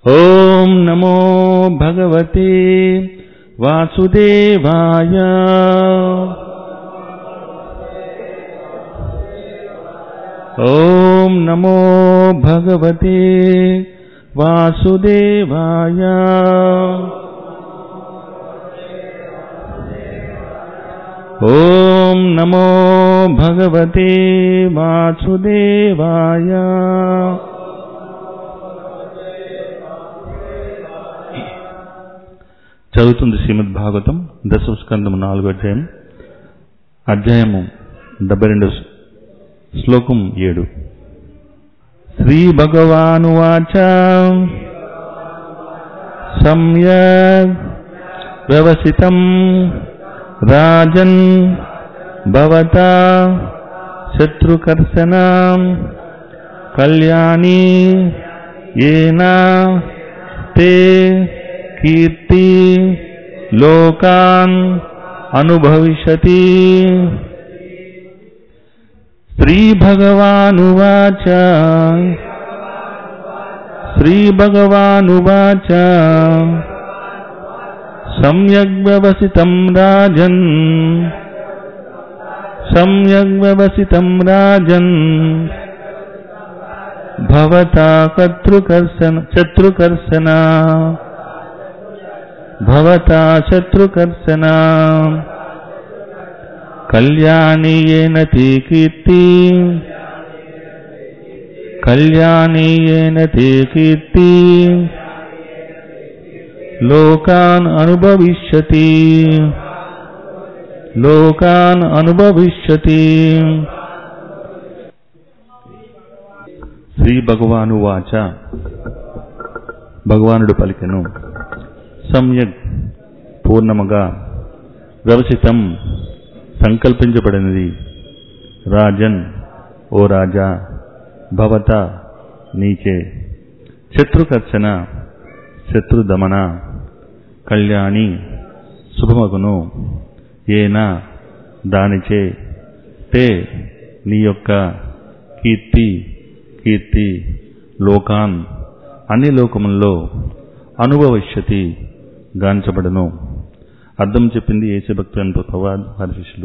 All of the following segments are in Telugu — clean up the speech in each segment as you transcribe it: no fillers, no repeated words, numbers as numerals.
ఓం నమో భగవతే వాసుదేవాయ. ఓం నమో భగవతే వాసుదేవాయ. ఓం నమో భగవతే వాసుదేవాయ. చదువుతుంది శ్రీమద్ భాగవతం దశమ స్కందము 4వ అధ్యాయం, అధ్యాయము 72, శ్లోకం 7. శ్రీ భగవానువాచ సమ్యక్ వ్యవసితం రాజన్ భవతా శత్రుకర్షణ కళ్యాణి ఏన తే కీర్తి లోకాన్ అనుభవిష్యతి. శ్రీ భగవానువాచ శ్రీ భగవానువాచ సమ్యక్ వ్యవసితం రాజన్ సమ్యక్ వ్యవసితం రాజన్ భవతా శత్రుకర్షణ భవతా శత్రుకర్షణ కళ్యాణి ఏన తే కీర్తి కళ్యాణి ఏన తే కీర్తి లోకాన్ అనుభవిష్యతి లోకాన్ అనుభవిష్యతి. శ్రీ భగవానువాచ భగవానుడు పలికెను. సమ్యక్ పూర్ణముగా, వ్యవసితం సంకల్పించబడినది, రాజన్ ఓ రాజా, భవత నీచే, శత్రుకర్షణ శత్రుదమన, కళ్యాణి శుభమగును, ఏన దానిచే, తే నీ యొక్క, కీర్తి లోకాన్ అన్ని లోకముల్లో, అనుభవిష్యతి గాంచబడను. అర్థం చెప్పింది యేసు భక్తులు ప్రవాద్ హరిశిష్యులు.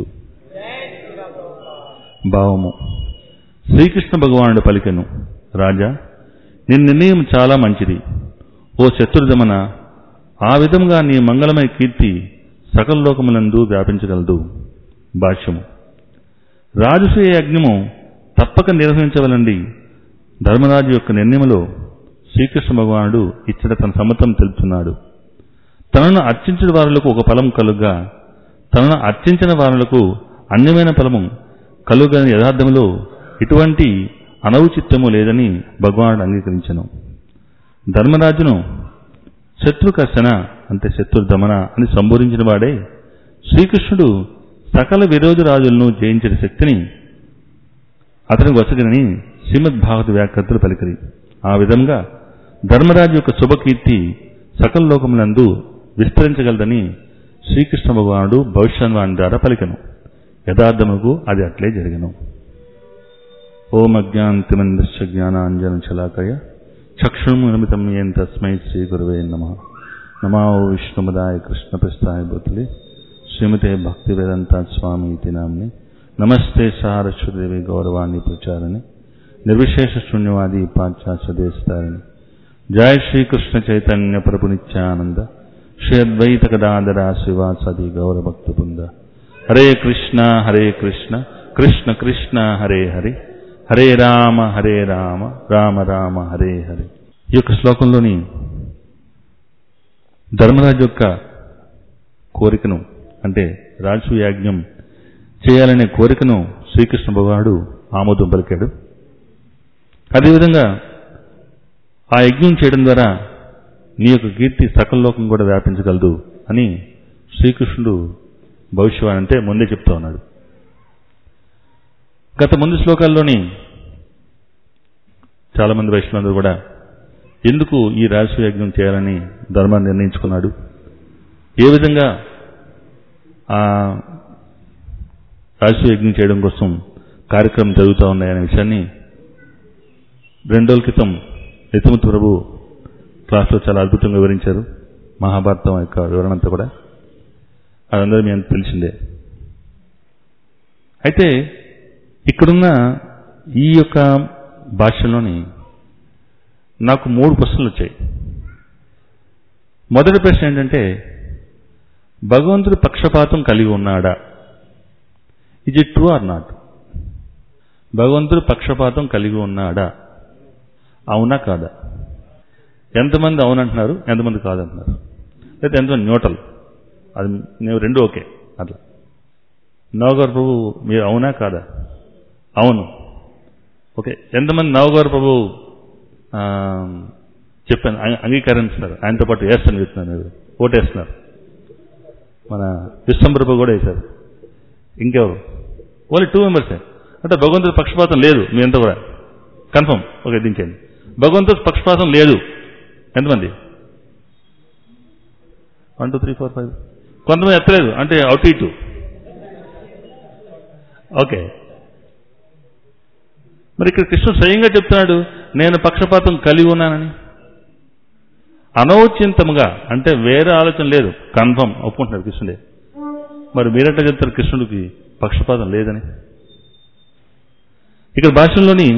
భావము. శ్రీకృష్ణ భగవానుడు పలికెను, రాజా నీ నిర్ణయం చాలా మంచిది ఓ శత్రుదమన. ఆ విధంగా నీ మంగళమయ కీర్తి సకల లోకములందు వ్యాపించగలదు. భాష్యము. రాజసూయ యజ్ఞము తప్పక నిర్వహించవలండి ధర్మరాజు యొక్క నిర్ణయములో శ్రీకృష్ణ భగవానుడు ఇచ్చట తన సమ్మతం తెలుపుతున్నాడు. తనను అర్చించిన వారులకు ఒక ఫలం కలుగా, తనను అర్చించిన వారులకు అన్యమైన ఫలము కలుగని యథార్థములో ఇటువంటి అనౌచిత్యము లేదని భగవానుడు అంగీకరించెను. ధర్మరాజును శత్రుకర్షణ అంటే శత్రుదమన అని సంబోధించిన వాడే శ్రీకృష్ణుడు సకల విరోధి రాజులను జయించిన శక్తిని అతనికి వసగినని శ్రీమద్ భాగవత వ్యాఖ్యాతలు పలికిరి. ఆ విధంగా ధర్మరాజు యొక్క శుభకీర్తి సకల లోకములందు విస్తరించగలదని శ్రీకృష్ణ భగవానుడు భవిష్యవాణి ద్వారా పలికెను. యథార్థముకు అది అట్లే జరిగెను. ఓం అజ్ఞాంతిమందశ్చ జ్ఞానాంజన శలాకయ చక్షుర్మిలితం యేన తస్మై శ్రీ గురవే నమః. నమో విష్ణుమదాయ కృష్ణ ప్రస్థాయ భూతలే శ్రీమతే భక్తి వేదాంత స్వామి ఇతి నామ్ని. నమస్తే సారస్వదేవి గౌరవాన్ని ప్రచారణి నిర్విశేష శూన్యవాది పాశ్చాత్య దేశతారిణి. జయ శ్రీకృష్ణ చైతన్య ప్రభు నిత్యానంద శ్రీ అద్వైత గదాధర శ్రీవాసది గౌరభక్త బృంద. హరే కృష్ణ కృష్ణ కృష్ణ హరే హరే, హరే రామ రామ రామ హరే హరే. ఈ యొక్క శ్లోకంలోని ధర్మరాజు యొక్క కోరికను అంటే రాజసూయ యాజ్ఞం చేయాలనే కోరికను శ్రీకృష్ణ భగవానుడు ఆమోదం పలికాడు. అదేవిధంగా ఆ యజ్ఞం చేయడం ద్వారా నీ యొక్క కీర్తి సకల లోకం కూడా వ్యాపించగలదు అని శ్రీకృష్ణుడు భవిష్యవాణి అంటే ముందే చెప్తా ఉన్నాడు. గత ముందు శ్లోకాల్లోని చాలామంది వైష్ణవులందరూ కూడా ఎందుకు ఈ రాజసూయ యజ్ఞం చేయాలని ధర్మాన్ని నిర్ణయించుకున్నాడు, ఏ విధంగా ఆ రాజసూయ యజ్ఞం చేయడం కోసం కార్యక్రమం జరుగుతూ ఉన్నాయనే విషయాన్ని 2 రోజుల క్రితం నిత్యమూర్తి ప్రభు క్లాస్లో చాలా అద్భుతంగా వివరించారు. మహాభారతం యొక్క వివరణ అంతా కూడా అదందరూ మీ అంత తెలిసిందే. అయితే ఇక్కడున్న ఈ యొక్క భాషలోని నాకు 3 ప్రశ్నలు వచ్చాయి. మొదటి ప్రశ్న ఏంటంటే, భగవంతుడు పక్షపాతం కలిగి ఉన్నాడా? Is it true or not? భగవంతుడు పక్షపాతం కలిగి ఉన్నాడా? అవునా కాదా? ఎంతమంది అవునంటున్నారు, ఎంతమంది కాదంటున్నారు? లేదా ఎంతమంది న్యూట్రల్? అది నేను రెండు ఓకే. అట్లా నవగారు ప్రభు మీరు అవునా కాదా? అవును. ఓకే. ఎంతమంది నవగారు ప్రభు చెప్పాను అంగీకరిస్తున్నారు, ఆయనతో పాటు వేస్తాను చెప్తున్నారు, మీరు ఓటేస్తున్నారు. మన విశ్వంప్రభు కూడా వేశారు. ఇంకెవరు? ఓన్లీ 2 మెంబర్సే. అంటే భగవంతుడి పక్షపాతం లేదు మీ అంతా కూడా కన్ఫర్మ్. ఓకే, దించండి. భగవంతుడి పక్షపాతం లేదు ఎంతమంది? 1 2 3 4 5. కొంతమంది ఎత్తలేదు, అంటే అటు ఇటు. ఓకే. మరి ఇక్కడ కృష్ణుడు స్వయంగా చెప్తున్నాడు, నేను పక్షపాతం కలిగి ఉన్నానని. అనౌచింతముగా అంటే వేరే ఆలోచన లేదు, కన్ఫర్మ్ ఒప్పుకుంటున్నాడు కృష్ణుడే. మరి మీరెట్లా చెప్తారు కృష్ణుడికి పక్షపాతం లేదని? ఇక్కడ భాషల్లోని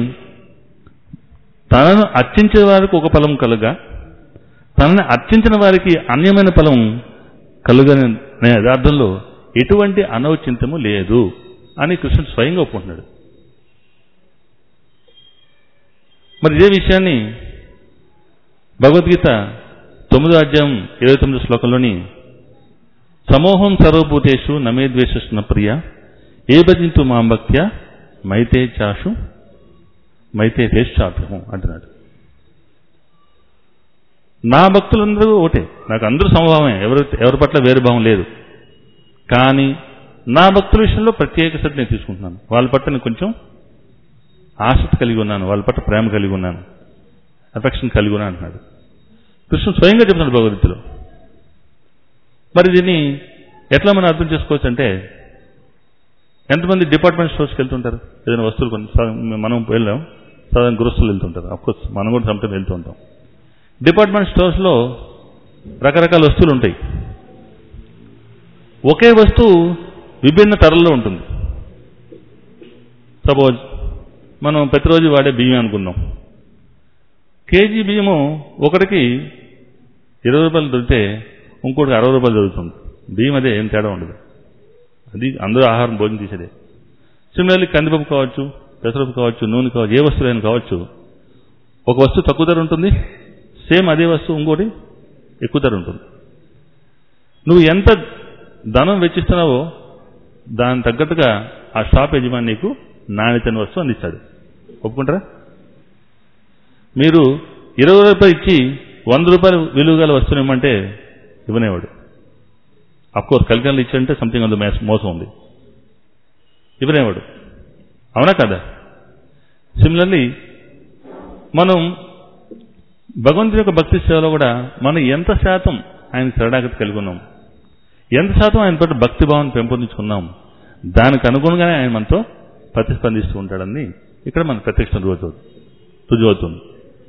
తనను అర్చించే వారికి ఒక ఫలం కలుగా, తనని అర్చించిన వారికి అన్యమైన ఫలం కలుగనే యథార్థంలో ఎటువంటి అనౌచింతము లేదు అని కృష్ణుడు స్వయంగా ఒప్పుకుంటున్నాడు. మరి ఇదే విషయాన్ని భగవద్గీత 9వ అధ్యాయం 29వ శ్లోకంలోని సమోహం సర్వభూతేషు నమే ద్వేషస్న ప్రియ ఏ భజింతు మాం భక్త్యా మైతే చాషు మైతే తేష్టాభ్యము అంటున్నాడు. నా భక్తులందరూ ఒకటే, నాకు అందరూ సమభావమే, ఎవరి పట్ల వేరు భావం లేదు. కానీ నా భక్తుల విషయంలో ప్రత్యేక శ్రద్ధ నేను తీసుకుంటున్నాను. వాళ్ళ పట్ల నేను కొంచెం ఆసక్తి కలిగి ఉన్నాను, వాళ్ళ పట్ల ప్రేమ కలిగి ఉన్నాను, అఫెక్షన్ కలిగి ఉన్నాను అంటున్నాడు కృష్ణుడు స్వయంగా చెప్తున్నాడు భగవద్గీతలో. మరి దీన్ని ఎట్లా మనం అర్థం చేసుకోవచ్చు అంటే, ఎంతమంది డిపార్ట్మెంట్ స్టోర్స్కి వెళ్తుంటారు? ఏదైనా వస్తువులు మనం వెళ్ళాం, సాధారణ గృహస్థులు వెళ్తుంటారు. అఫ్కోర్స్ మనం కూడా సమ్టైమ్ వెళ్తూ ఉంటాం. డిపార్ట్మెంట్ స్టోర్స్లో రకరకాల వస్తువులు ఉంటాయి. ఒకే వస్తువు విభిన్న ధరల్లో ఉంటుంది. సపోజ్ మనం ప్రతిరోజు వాడే బియ్యం అనుకుందాం. కేజీ బియ్యము ఒకటికి 20 రూపాయలు దొరికితే ఇంకోటికి 60 రూపాయలు దొరుకుతుంది. బియ్యం అదే, ఏం తేడా ఉండదు. అది అందరూ ఆహారం భోజనం తీసేదే. సిమిలర్లీ కందిపప్పు కావచ్చు, పెసరపప్పు కావచ్చు, నూనె కావచ్చు, ఏ వస్తువులైనా కావచ్చు, ఒక వస్తువు తక్కువ ధర ఉంటుంది, సేమ్ అదే వస్తువు ఇంకోటి ఎక్కువ ధర ఉంటుంది. నువ్వు ఎంత ధనం వెచ్చిస్తున్నావో దానికి తగ్గట్టుగా ఆ షాప్ యజమాని నీకు నాణ్యతని వస్తువు అందిస్తాడు. ఒప్పుకుంటారా? మీరు 20 రూపాయలు ఇచ్చి 100 రూపాయలు విలువ గల వస్తువుని ఇవ్వమంటే ఇవ్వనేవాడు. అఫ్కోర్స్ కలికలు ఇచ్చాడంటే సంథింగ్ అందు మోసం ఉంది, ఇవ్వనేవాడు. అవునా కదా? సిమిలర్లీ మనం భగవంతుని యొక్క భక్తి సేవలో కూడా మనం ఎంత శాతం ఆయన శరణాగతి కలిగి ఉన్నాం, ఎంత శాతం ఆయన పట్ల భక్తి భావాన్ని పెంపొందించుకున్నాం, దానికి అనుగుణంగానే ఆయన మనతో ప్రతిస్పందిస్తూ ఉంటాడని ఇక్కడ మన ప్రత్యక్ష రుజువుతుంది.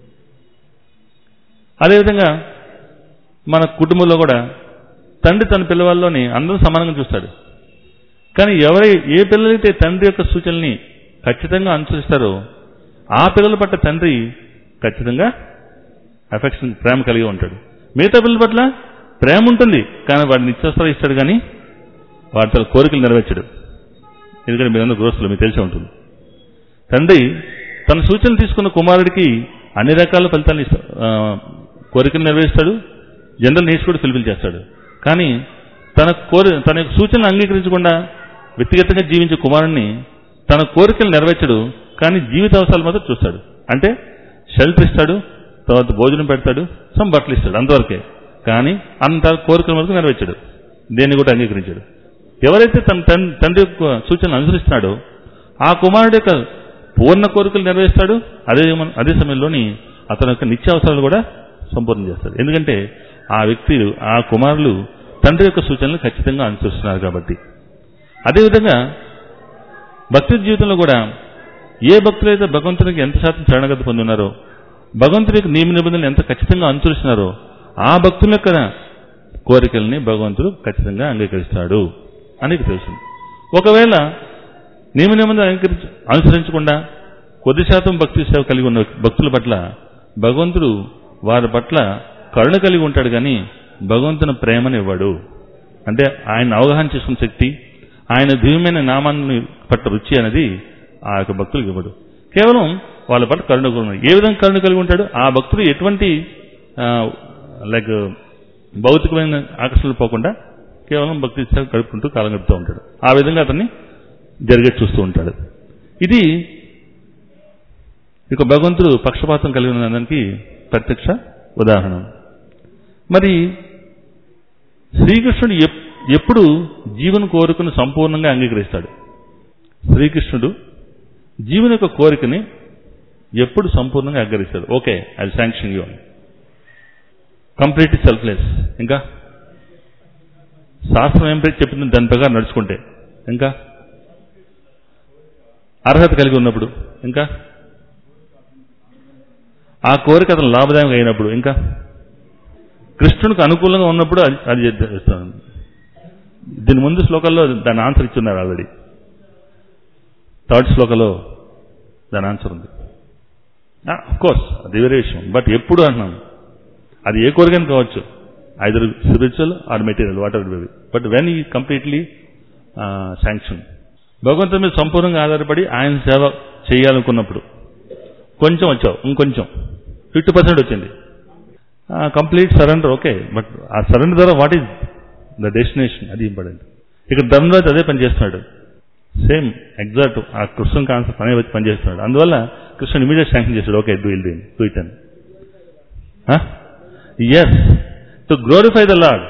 అదేవిధంగా మన కుటుంబంలో కూడా తండ్రి తన పిల్లవాళ్ళలోని అందరూ సమానంగా చూస్తాడు. కానీ ఏ పిల్లలైతే తండ్రి యొక్క సూచనల్ని ఖచ్చితంగా అనుసరిస్తారో ఆ పిల్లల పట్ల తండ్రి ఖచ్చితంగా అఫెక్షన్, ప్రేమ కలిగి ఉంటాడు. మిగతా పిల్లల పట్ల ప్రేమ ఉంటుంది, కానీ వాడిని నిత్యవసరాలు ఇస్తాడు, కానీ వాడి తన కోరికలు నెరవేర్చాడు. ఎందుకంటే మీరందరూ గృహస్థులు, మీకు తెలిసే ఉంటుంది. తండ్రి తన సూచనలు తీసుకున్న కుమారుడికి అన్ని రకాల ఫలితాలను కోరికలు నెరవేరుస్తాడు, జనరల్ నీడ్స్ కూడా ఫుల్ఫిల్ చేస్తాడు. కానీ తన యొక్క సూచనలు అంగీకరించకుండా వ్యక్తిగతంగా జీవించే కుమారుడిని తన కోరికలు నెరవేర్చడు, కానీ జీవిత అవసరాలు మాత్రం చూస్తాడు. అంటే షెల్టర్ ఇస్తాడు, తర్వాత భోజనం పెడతాడు, సమ్ బట్టలు ఇస్తాడు, అంతవరకే. కానీ అంత కోరికల వరకు నెరవేర్చాడు, దేన్ని కూడా అంగీకరించాడు. ఎవరైతే తన తండ్రి యొక్క సూచనలు అనుసరిస్తున్నాడో ఆ కుమారుడు యొక్క పూర్ణ కోరికలు నెరవేరుస్తాడు, అదే సమయంలోని అతని యొక్క నిత్య అవసరాలు కూడా సంపూర్ణ చేస్తాడు. ఎందుకంటే ఆ వ్యక్తులు, ఆ కుమారులు తండ్రి యొక్క సూచనలు ఖచ్చితంగా అనుసరిస్తున్నారు కాబట్టి. అదేవిధంగా భక్తి జీవితంలో కూడా ఏ భక్తులైతే భగవంతునికి ఎంత శాతం శరణాగతి పొంది ఉన్నారో భగవంతుడి యొక్క నియమ నిబంధనలు ఎంత ఖచ్చితంగా అనుసరిస్తున్నారో ఆ భక్తుల యొక్క కోరికల్ని భగవంతుడు ఖచ్చితంగా అంగీకరిస్తాడు అని తెలుస్తుంది. ఒకవేళ నియమ నిబంధనలు అనుసరించకుండా కొద్ది శాతం భక్తి సేవ కలిగి ఉన్న భక్తుల పట్ల భగవంతుడు వారి పట్ల కరుణ కలిగి ఉంటాడు, కానీ భగవంతుని ప్రేమను ఇవ్వడు. అంటే ఆయన అవగాహన చేసుకున్న శక్తి, ఆయన దివ్యమైన నామాన్ని పట్ల రుచి అనేది ఆ యొక్క భక్తులకు ఇవ్వడు. కేవలం వాళ్ళ పట్ల కరుణ కలిగి ఉంటాడు. ఏ విధంగా కరుణ కలిగి ఉంటాడు? ఆ భక్తుడు ఎటువంటి లైక్ భౌతికమైన ఆకర్షణలు పోకుండా కేవలం భక్తి గడుపుకుంటూ కాలం గడుపుతూ ఉంటాడు. ఆ విధంగా అతన్ని జరిగే చూస్తూ ఉంటాడు. ఇది ఇక భగవంతుడు పక్షపాతం కలిగి ఉన్న దానికి ప్రత్యక్ష ఉదాహరణ. మరి శ్రీకృష్ణుడు ఎప్పుడు జీవన కోరికను సంపూర్ణంగా అంగీకరిస్తాడు? శ్రీకృష్ణుడు జీవన యొక్క కోరికని ఎప్పుడు సంపూర్ణంగా అంగీకరిస్తాడు? Okay, I sanction you, complete selfless. ఇంకా శాస్త్రం ఏం చెప్పింది దాని ప్రకారం నడుచుకుంటే, ఇంకా అర్హత కలిగి ఉన్నప్పుడు, ఇంకా ఆ కోరిక అతను లాభదాయకం అయినప్పుడు, ఇంకా కృష్ణునికి అనుకూలంగా ఉన్నప్పుడు అది చేస్తాను. దీని ముందు శ్లోకాల్లో దాని ఆన్సర్ ఇచ్చున్నారు ఆల్రెడీ. థర్డ్ శ్లోకంలో దాని ఆన్సర్ ఉంది. కోర్స్ అది వేరే విషయం. బట్ ఎప్పుడు అంటున్నాను, అది ఏ కోరికని కావచ్చు, either spiritual or material, whatever baby. But when ఈ కంప్లీట్లీ శాంక్షన్, భగవంతుని మీద సంపూర్ణంగా ఆధారపడి ఆయన సేవ చేయాలనుకున్నప్పుడు కొంచెం వచ్చావు, ఇంకొంచెం 50% వచ్చింది, కంప్లీట్ సరెండర్. ఓకే, బట్ ఆ సరెండర్ ద్వారా వాట్ ఈజ్ ద డెస్టినేషన్, అది ఇంపార్టెంట్. ఇక్కడ ధర్మరాజు అదే పని చేస్తున్నాడు, సేమ్ ఎగ్జాక్ట్ ఆ కృష్ణ కాన్సెప్ట్ అనే వచ్చి పనిచేస్తున్నాడు. అందువల్ల కృష్ణుడు ఇమీడియట్ శాంక్షన్ చేశాడు, ఓకే డూ ఇట్ అని. Yes, to glorify the lord.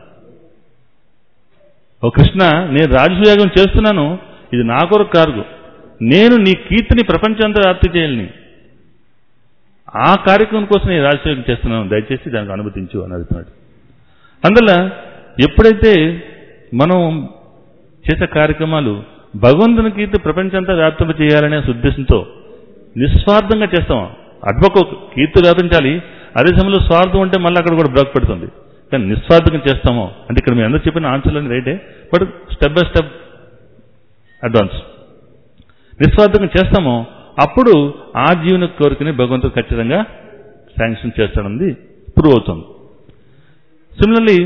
ఓ కృష్ణ, నేను రాజసూయాగం చేస్తున్నాను, ఇది నా కొరకు కాదు, నేను నీ కీర్తిని ప్రపంచంతో వ్యాప్తి చేయాలని, ఆ కార్యక్రమం కోసం నేను రాజసూయాగం చేస్తున్నాను, దయచేసి దానికి అనుమతించు అని అడుగుతున్నాడు. అందువల్ల ఎప్పుడైతే మనం చేసే కార్యక్రమాలు భగవంతుని కీర్తి ప్రపంచంతా వ్యాప్తింప చేయాలనే ఉద్దేశంతో నిస్వార్థంగా చేస్తాం. అటుపక్క కీర్తి వ్యాపించాలి, అదే సమయంలో స్వార్థం ఉంటే మళ్ళీ అక్కడ కూడా బ్రేక్ పెడుతుంది. కానీ నిస్వార్థంగా చేస్తామో అంటే ఇక్కడ మీరు అందరూ చెప్పిన ఆన్సర్లన్నీ రైటే, but step by step advance. నిస్వార్థంగా చేస్తామో అప్పుడు ఆ జీవన కోరికని భగవంతుడు ఖచ్చితంగా శాంక్షన్ చేస్తాడన్నది ప్రూవ్ అవుతుంది. సిమిలర్లీ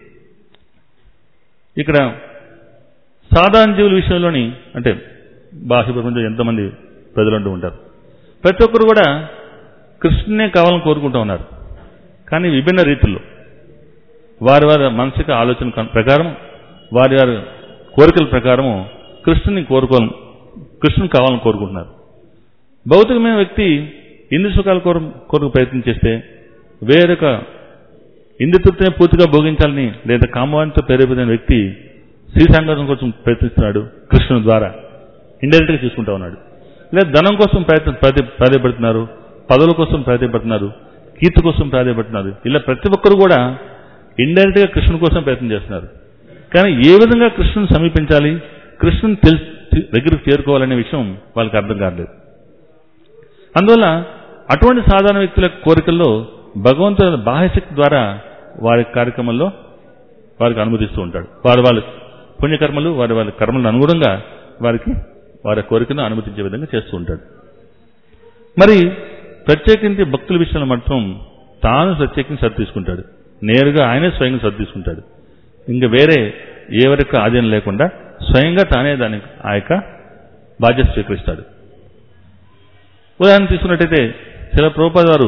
ఇక్కడ సాధారణ జీవుల విషయంలోని, అంటే బాహ్య ప్రపంచంలో ఎంతమంది ప్రజలు అంటూ ఉంటారు, ప్రతి ఒక్కరు కూడా కృష్ణునే కావాలని కోరుకుంటూ ఉన్నారు. కానీ విభిన్న రీతుల్లో వారి వారి మానసిక ఆలోచన ప్రకారం, వారి వారి కోరికల ప్రకారము కృష్ణుని కావాలని కోరుకుంటున్నారు. భౌతికమైన వ్యక్తి ఇంద్రియ సుఖాల కోరిక ప్రయత్నం చేస్తే, వేరొక ఇంద్రియతృప్తిని పూర్తిగా భోగించాలని లేదా కామవాంఛతో ప్రేరేపిత వ్యక్తి శ్రీసాంగతం కోసం ప్రయత్నిస్తున్నాడు, కృష్ణుని ద్వారా ఇండైరెక్ట్గా చూసుకుంటా ఉన్నాడు. లేదా ధనం కోసం ప్రాధాన్యపడుతున్నారు, పదవుల కోసం ప్రాధాన్యపడుతున్నారు, కీర్తి కోసం ప్రాధాన్యపడుతున్నారు. ఇలా ప్రతి ఒక్కరు కూడా ఇండైరెక్ట్గా కృష్ణుని కోసం ప్రయత్నం చేస్తున్నారు. కానీ ఏ విధంగా కృష్ణుని సమీపించాలి, కృష్ణుని దగ్గరికి చేరుకోవాలనే విషయం వాళ్ళకి అర్థం కాలేదు. అందువల్ల అటువంటి సాధారణ వ్యక్తుల కోరికల్లో భగవంతుని బాహ్యశక్తి ద్వారా వారి కార్యక్రమంలో వారికి అనుమతిస్తూ ఉంటాడు. వారి పుణ్యకర్మలు, వారి కర్మలను అనుగుణంగా వారి కోరికను అనుమతించే విధంగా చేస్తూ ఉంటాడు. మరి ప్రత్యేకించి భక్తుల విషయంలో మాత్రం తాను ప్రత్యేకించి సర్ది తీసుకుంటాడు, నేరుగా ఆయనే స్వయంగా సర్ది తీసుకుంటాడు. ఇంకా వేరే ఎవరికి ఆధీనం లేకుండా స్వయంగా తానే దానికి ఆ యొక్క బాధ్యత స్వీకరిస్తాడు. ఉదాహరణ తీసుకున్నట్టయితే శిల ప్రభుపాద వారు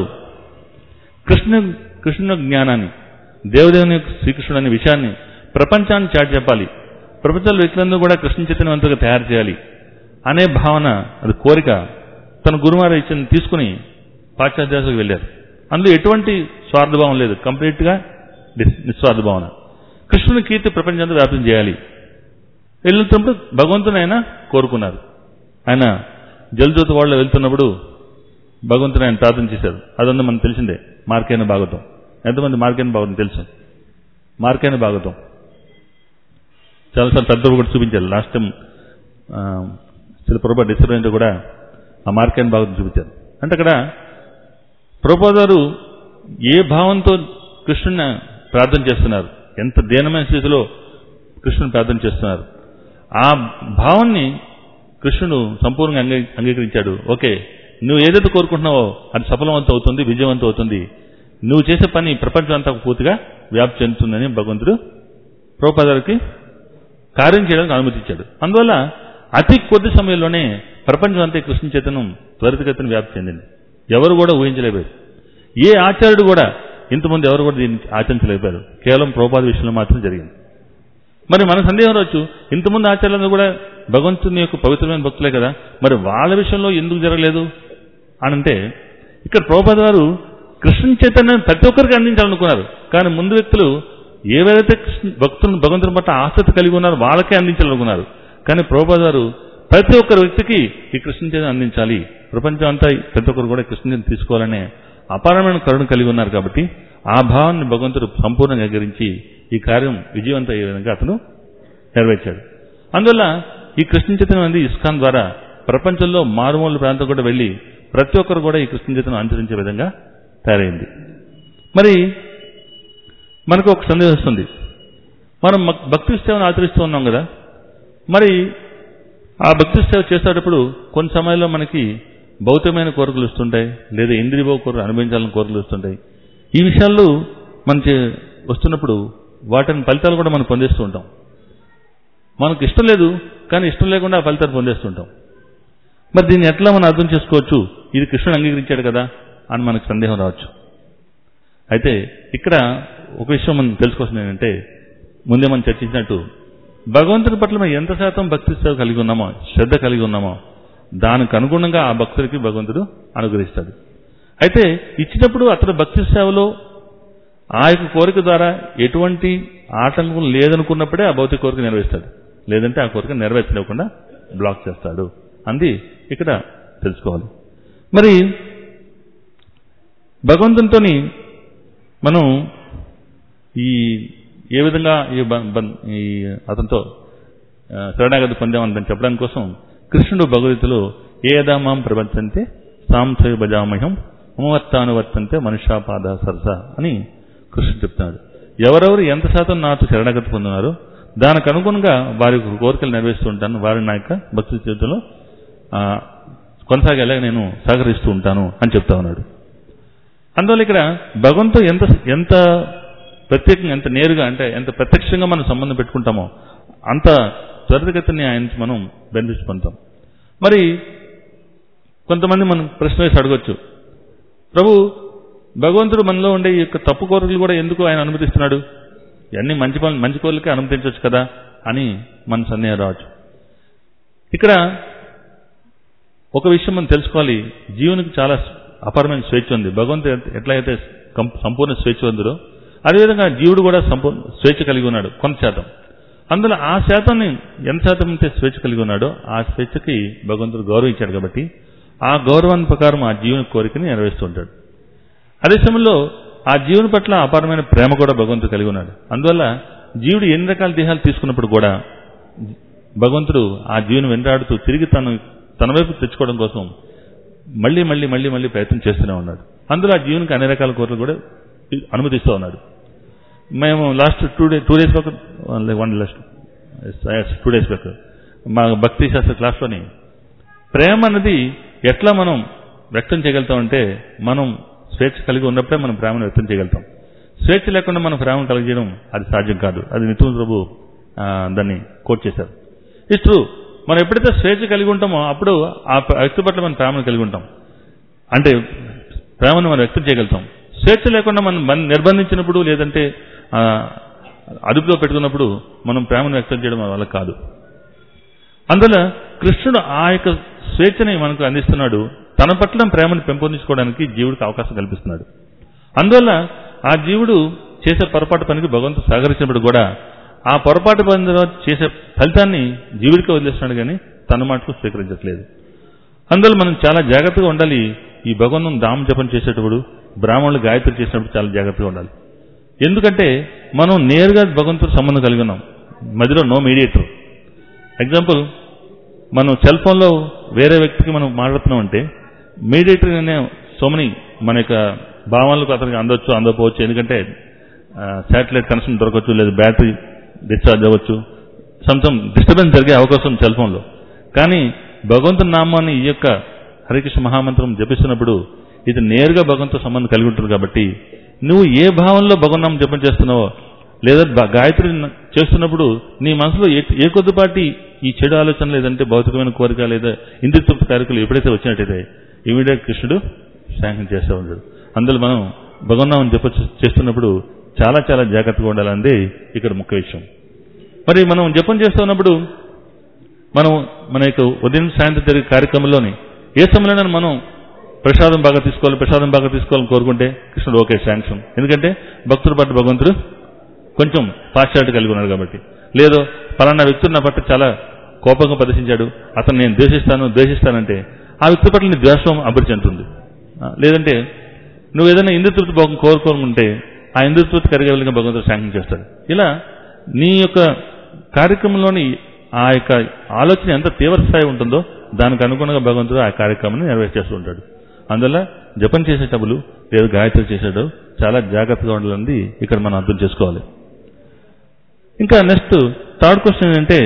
కృష్ణుని జ్ఞానాన్ని, దేవదేవుని శ్రీకృష్ణుడు అనే విషయాన్ని ప్రపంచాన్ని చాటి చెప్పాలి, ప్రపంచంలో వ్యక్తులందరూ కూడా కృష్ణ చైతన్యవంతులుగా తయారు చేయాలి అనే భావన, అది కోరిక తన గురువారు ఇచ్చిన తీసుకుని పాశ్చాత్య దేశాలకు వెళ్ళారు. అందులో ఎటువంటి స్వార్థభావం లేదు, కంప్లీట్గా నిస్వార్థ భావన. కృష్ణుని కీర్తి ప్రపంచంతో వ్యాప్తం చేయాలి. వెళ్తున్నప్పుడు భగవంతుని ఆయన కోరుకున్నారు. ఆయన జలజ్యోతి వాళ్ళు వెళ్తున్నప్పుడు భగవంతుని ఆయన ప్రార్థన చేశారు. అదంతా మనకు తెలిసిందే. మార్కైన భాగవతం, ఎంతమంది మార్కైన భాగవతం తెలుసు? మార్కైన భాగవతం చాలాసార్లు పెద్దలు కూడా చూపించారు. లాస్ట్ టైం శిల ప్రభుపాద డిస్టర్బెన్స్ కూడా ఆ మార్కైన భాగవతం చూపించారు. అంటే అక్కడ ప్రభుపాద గారు ఏ భావంతో కృష్ణుని ప్రార్థన చేస్తున్నారు, ఎంత దీనమైన స్థితిలో కృష్ణుని ప్రార్థన చేస్తున్నారు, ఆ భావాన్ని కృష్ణుడు సంపూర్ణంగా అంగీకరించాడు. ఓకే, నువ్వు ఏదైతే కోరుకుంటున్నావో అది సఫలవంతం అవుతుంది, విజయవంతం అవుతుంది, నువ్వు చేసే పని ప్రపంచం అంతా పూర్తిగా వ్యాప్తి చెందుతుందని భగవంతుడు ప్రభుపాద గారికి కార్యం చేయడానికి అనుమతించాడు. అందువల్ల అతి కొద్ది సమయంలోనే ప్రపంచం అంతా కృష్ణ చైతన్యం త్వరితగతిన వ్యాప్తి చెందింది. ఎవరు కూడా ఊహించలేకపోయారు. ఏ ఆచార్యుడు కూడా ఇంతమంది ఎవరు కూడా దీన్ని ఆచరించలేకపోయారు. కేవలం ప్రభుపాద విషయంలో మాత్రం జరిగింది. మరి మన సందేహం రావచ్చు, ఇంతమంది ఆచార్యులందరూ కూడా భగవంతుని యొక్క పవిత్రమైన భక్తులే కదా, మరి వాళ్ళ విషయంలో ఎందుకు జరగలేదు అనంటే, ఇక్కడ ప్రభుపాద గారు కృష్ణ చైతన్యం ప్రతి ఒక్కరికి అందించాలనుకున్నారు. కానీ ముందు వ్యక్తులు ఏవైతే భగవంతుని పట్ల ఆసక్తి కలిగి ఉన్నారో వాళ్ళకే అందించాలనుకున్నారు. కానీ ప్రభుపాద గారు ప్రతి ఒక్కరి వ్యక్తికి ఈ కృష్ణ చైతన్యం అందించాలి, ప్రపంచం అంతా ప్రతి ఒక్కరు కూడా కృష్ణ చైతన్యం తీసుకోవాలనే అపారమైన కరుణ కలిగి ఉన్నారు. కాబట్టి ఆ భావాన్ని భగవంతుడు సంపూర్ణంగా గ్రహించి ఈ కార్యం విజయవంతం అయ్యే విధంగా అతను నెరవేర్చాడు. అందువల్ల ఈ కృష్ణ చైతన్యం అనేది ఇస్కాన్ ద్వారా ప్రపంచంలో మారుమూల ప్రాంతం కూడా వెళ్ళి ప్రతి ఒక్కరు కూడా ఈ కృష్ణ చైతన్యం అనుసరించే విధంగా తయారైంది. మరి మనకు ఒక సందేహం వస్తుంది, మనం భక్తి సేవను ఆచరిస్తూ ఉన్నాం కదా, మరి ఆ భక్తి సేవ చేసేటప్పుడు కొన్ని సమయాల్లో మనకి భౌతికమైన కోరికలు వస్తుంటాయి, లేదా ఇంద్రియభోగ కోరికలు అనుభవించాలని కోరికలు వస్తుంటాయి. ఈ విషయాల్లో మనకి వస్తున్నప్పుడు వాటిని ఫలితాలు కూడా మనం పొందేస్తూ ఉంటాం. మనకు ఇష్టం లేదు, కానీ ఇష్టం లేకుండా ఆ ఫలితాలు పొందేస్తుంటాం. మరి దీన్ని ఎట్లా మనం అర్థం చేసుకోవచ్చు, ఇది కృష్ణుడు అంగీకరించాడు కదా అని మనకు సందేహం రావచ్చు. అయితే ఇక్కడ ఒక విషయం మనం తెలుసుకోవాల్సింది ఏంటంటే, ముందే మనం చర్చించినట్టు భగవంతుడి పట్ల మనం ఎంత శాతం భక్తి సేవ కలిగి ఉన్నామో, శ్రద్ధ కలిగి ఉన్నామో దానికి అనుగుణంగా ఆ భక్తుడికి భగవంతుడు అనుగ్రహిస్తాడు. అయితే ఇచ్చినప్పుడు అతడు భక్తి సేవలో ఆ యొక్క కోరిక ద్వారా ఎటువంటి ఆటంకం లేదనుకున్నప్పుడే ఆ భౌతిక కోరిక నెరవేరుస్తాడు, లేదంటే ఆ కోరిక నెరవేర్చలేకుండా బ్లాక్ చేస్తాడు. అంది ఇక్కడ తెలుసుకోవాలి. మరి భగవంతునితో మనం ఏ విధంగా ఈ అతనితో శరణాగతి పొందామని చెప్పడానికి కోసం కృష్ణుడు భగవద్గీతలో ఏదామాం ప్రవర్తంతే సాంశయ భజామహం మమవర్తానువర్తంతే మనుష్యాపాద సరస అని కృష్ణుడు చెప్తున్నాడు. ఎవరెవరు ఎంత శాతం నాతో శరణాగతి పొందున్నారో దానికి అనుగుణంగా వారి కోరికలు నెరవేరుస్తూ ఉంటాను, వారిని నా యొక్క భక్తి జీవితంలో కొనసాగేలాగా నేను సహకరిస్తూ ఉంటాను అని చెప్తా ఉన్నాడు. అందువల్ల ఇక్కడ భగవంతుడు ఎంత ప్రత్యేకంగా, ఎంత నేరుగా, అంటే ఎంత ప్రత్యక్షంగా మనం సంబంధం పెట్టుకుంటామో అంత త్వరితగతిని ఆయన నుంచి మనం బెనిఫిట్స్ పొందుతాం. మరి కొంతమంది మనం ప్రశ్న వేసి అడగొచ్చు, ప్రభు భగవంతుడు మనలో ఉండే ఈ యొక్క తప్పు కోరికలు కూడా ఎందుకు ఆయన అనుమతిస్తున్నాడు, ఇవన్నీ మంచి కోరికలకే అనుమతించవచ్చు కదా అని మన సందేహం రావచ్చు. ఇక్కడ ఒక విషయం మనం తెలుసుకోవాలి, జీవునికి చాలా అపారమైన స్వేచ్ఛ ఉంది. భగవంతుడు ఎట్లయితే సంపూర్ణ స్వేచ్ఛ ఉందో అదేవిధంగా జీవుడు కూడా సంపూర్ణ స్వేచ్ఛ కలిగి ఉన్నాడు కొంత శాతం. అందులో ఆ శాతాన్ని ఎంత శాతం అయితే స్వేచ్ఛ కలిగి ఉన్నాడో ఆ స్వేచ్ఛకి భగవంతుడు గౌరవించాడు. కాబట్టి ఆ గౌరవాన్ని ప్రకారం ఆ జీవుని కోరికని నెరవేరుస్తూ ఉంటాడు. అదే సమయంలో ఆ జీవుని పట్ల అపారమైన ప్రేమ కూడా భగవంతుడు కలిగి ఉన్నాడు. అందువల్ల జీవుడు ఎన్ని రకాల దేహాలు తీసుకున్నప్పుడు కూడా భగవంతుడు ఆ జీవుని వెంటాడుతూ తిరిగి తన వైపు తెచ్చుకోవడం కోసం మళ్ళీ మళ్ళీ మళ్ళీ మళ్ళీ ప్రయత్నం చేస్తూనే ఉన్నాడు. అందులో ఆ జీవునికి అన్ని రకాల కోరికలు కూడా అనుమతిస్తూ ఉన్నాడు. మేము last 2 days back, 2 days back మా భక్తి శాస్త్ర క్లాస్లోని ప్రేమ అనేది ఎట్లా మనం వ్యక్తం చేయగలుగుతామంటే, మనం స్వేచ్ఛ కలిగి ఉన్నప్పుడే మనం ప్రేమను వ్యక్తం చేయగలుగుతాం. స్వేచ్ఛ లేకుండా మనం ప్రేమను కలిగేయడం అది సాధ్యం కాదు. అది నితున్ ప్రభు దాన్ని కోట్ చేశారు. It's true. మనం ఎప్పుడైతే స్వేచ్ఛ కలిగి ఉంటామో అప్పుడు ఆ వ్యక్తి పట్ల మనం ప్రేమను కలిగి ఉంటాం, అంటే ప్రేమను మనం వ్యక్తం చేయగలుగుతాం. స్వేచ్ఛ లేకుండా మనం నిర్బంధించినప్పుడు, లేదంటే అదుపులో పెట్టుకున్నప్పుడు మనం ప్రేమను వ్యక్తం చేయడం వల్ల కాదు. అందువల్ల కృష్ణుడు ఆ యొక్క స్వేచ్ఛని మనకు అందిస్తున్నాడు. తన పట్ల ప్రేమను పెంపొందించుకోవడానికి జీవుడికి అవకాశం కల్పిస్తున్నాడు. అందువల్ల ఆ జీవుడు చేసే పొరపాటు పనికి భగవంతుడు సహకరించినప్పుడు కూడా ఆ పొరపాటు పని తర్వాత చేసే ఫలితాన్ని జీవుడికి వదిలేస్తున్నాడు, కానీ తన మాటకు స్వీకరించట్లేదు. అందువల్ల మనం చాలా జాగ్రత్తగా ఉండాలి. ఈ భగవంతుని నామ జపం చేసేటప్పుడు, బ్రాహ్మణులు గాయత్రి చేసినప్పుడు చాలా జాగ్రత్తగా ఉండాలి. ఎందుకంటే మనం నేరుగా భగవంతుడు సంబంధం కలిగి ఉన్నాం, మధ్యలో నో మీడియేటర్. ఎగ్జాంపుల్, మనం సెల్ ఫోన్లో వేరే వ్యక్తికి మనం మాట్లాడుతున్నాం అంటే మీడియేటర్ అనే సో మెనీ మన యొక్క భావనలకు అతనికి అందొచ్చు అందకపోవచ్చు. ఎందుకంటే శాటిలైట్ కనెక్షన్ దొరకవచ్చు, లేదా బ్యాటరీ డిశ్చార్జ్ అవ్వచ్చు, సమ్ డిస్టర్బెన్స్ జరిగే అవకాశం సెల్ ఫోన్లో. కానీ భగవంతుని నామాన్ని ఈ యొక్క హరికృష్ణ మహామంత్రం జపిస్తున్నప్పుడు ఇది నేరుగా భగవంతుతో సంబంధం కలిగి ఉంటుంది. కాబట్టి నువ్వు ఏ భావంలో భగవన్నామం జపం చేస్తున్నావో, లేదా గాయత్రి చేస్తున్నప్పుడు నీ మనసులో ఏ కొద్దిపాటి ఈ చెడు ఆలోచన, లేదంటే భౌతికమైన కోరిక, లేదా ఇంద్రియతృప్తి కార్యక్రమాలు ఎప్పుడైతే వచ్చినట్టయితే ఇమీడియట్ కృష్ణుడు శాంక్షన్ చేస్తూ ఉంటాడు. అందులో మనం భగవన్నామం జపం చేస్తున్నప్పుడు చాలా చాలా జాగ్రత్తగా ఉండాలన్నది ఇక్కడ ముఖ్య విషయం. మరి మనం జపం చేస్తున్నప్పుడు మనం మన యొక్క ఉదయం సాయంత్రం జరిగే కార్యక్రమంలోని ఏ సమయంలో మనం ప్రసాదం బాగా తీసుకోవాలని కోరుకుంటే కృష్ణుడు ఓకే శాంక్షన్. ఎందుకంటే భక్తుల పట్ల భగవంతుడు కొంచెం పాశ్చాత్య కలిగి ఉన్నాడు కాబట్టి. లేదో పలానా వ్యక్తులు నా పట్ల చాలా కోపంగా ప్రదర్శించాడు, అతను నేను ద్వేషిస్తానంటే ఆ వ్యక్తి పట్ల నీ ద్వేషం అభివృద్ధి చెందుతుంది. లేదంటే నువ్వు ఏదైనా ఇంద్రియతృప్తి కోరుకుంటే ఆ ఇంద్రియతృప్తి కలిగే భగవంతుడు శాంక్షన్ చేస్తాడు. ఇలా నీ యొక్క కార్యక్రమంలోని ఆ యొక్క ఆలోచన ఎంత తీవ్ర స్థాయి ఉంటుందో దానికి అనుగుణంగా భగవంతుడు ఆ కార్యక్రమాన్ని నెరవేర్చేస్తూ ఉంటాడు. అందువల్ల జపం చేసేటప్పుడు లేదా గాయత్రి చేసేటప్పుడు చాలా జాగ్రత్తగా ఉండాలని ఇక్కడ మనం అర్థం చేసుకోవాలి. ఇంకా నెక్స్ట్ థర్డ్ క్వశ్చన్ ఏంటంటే,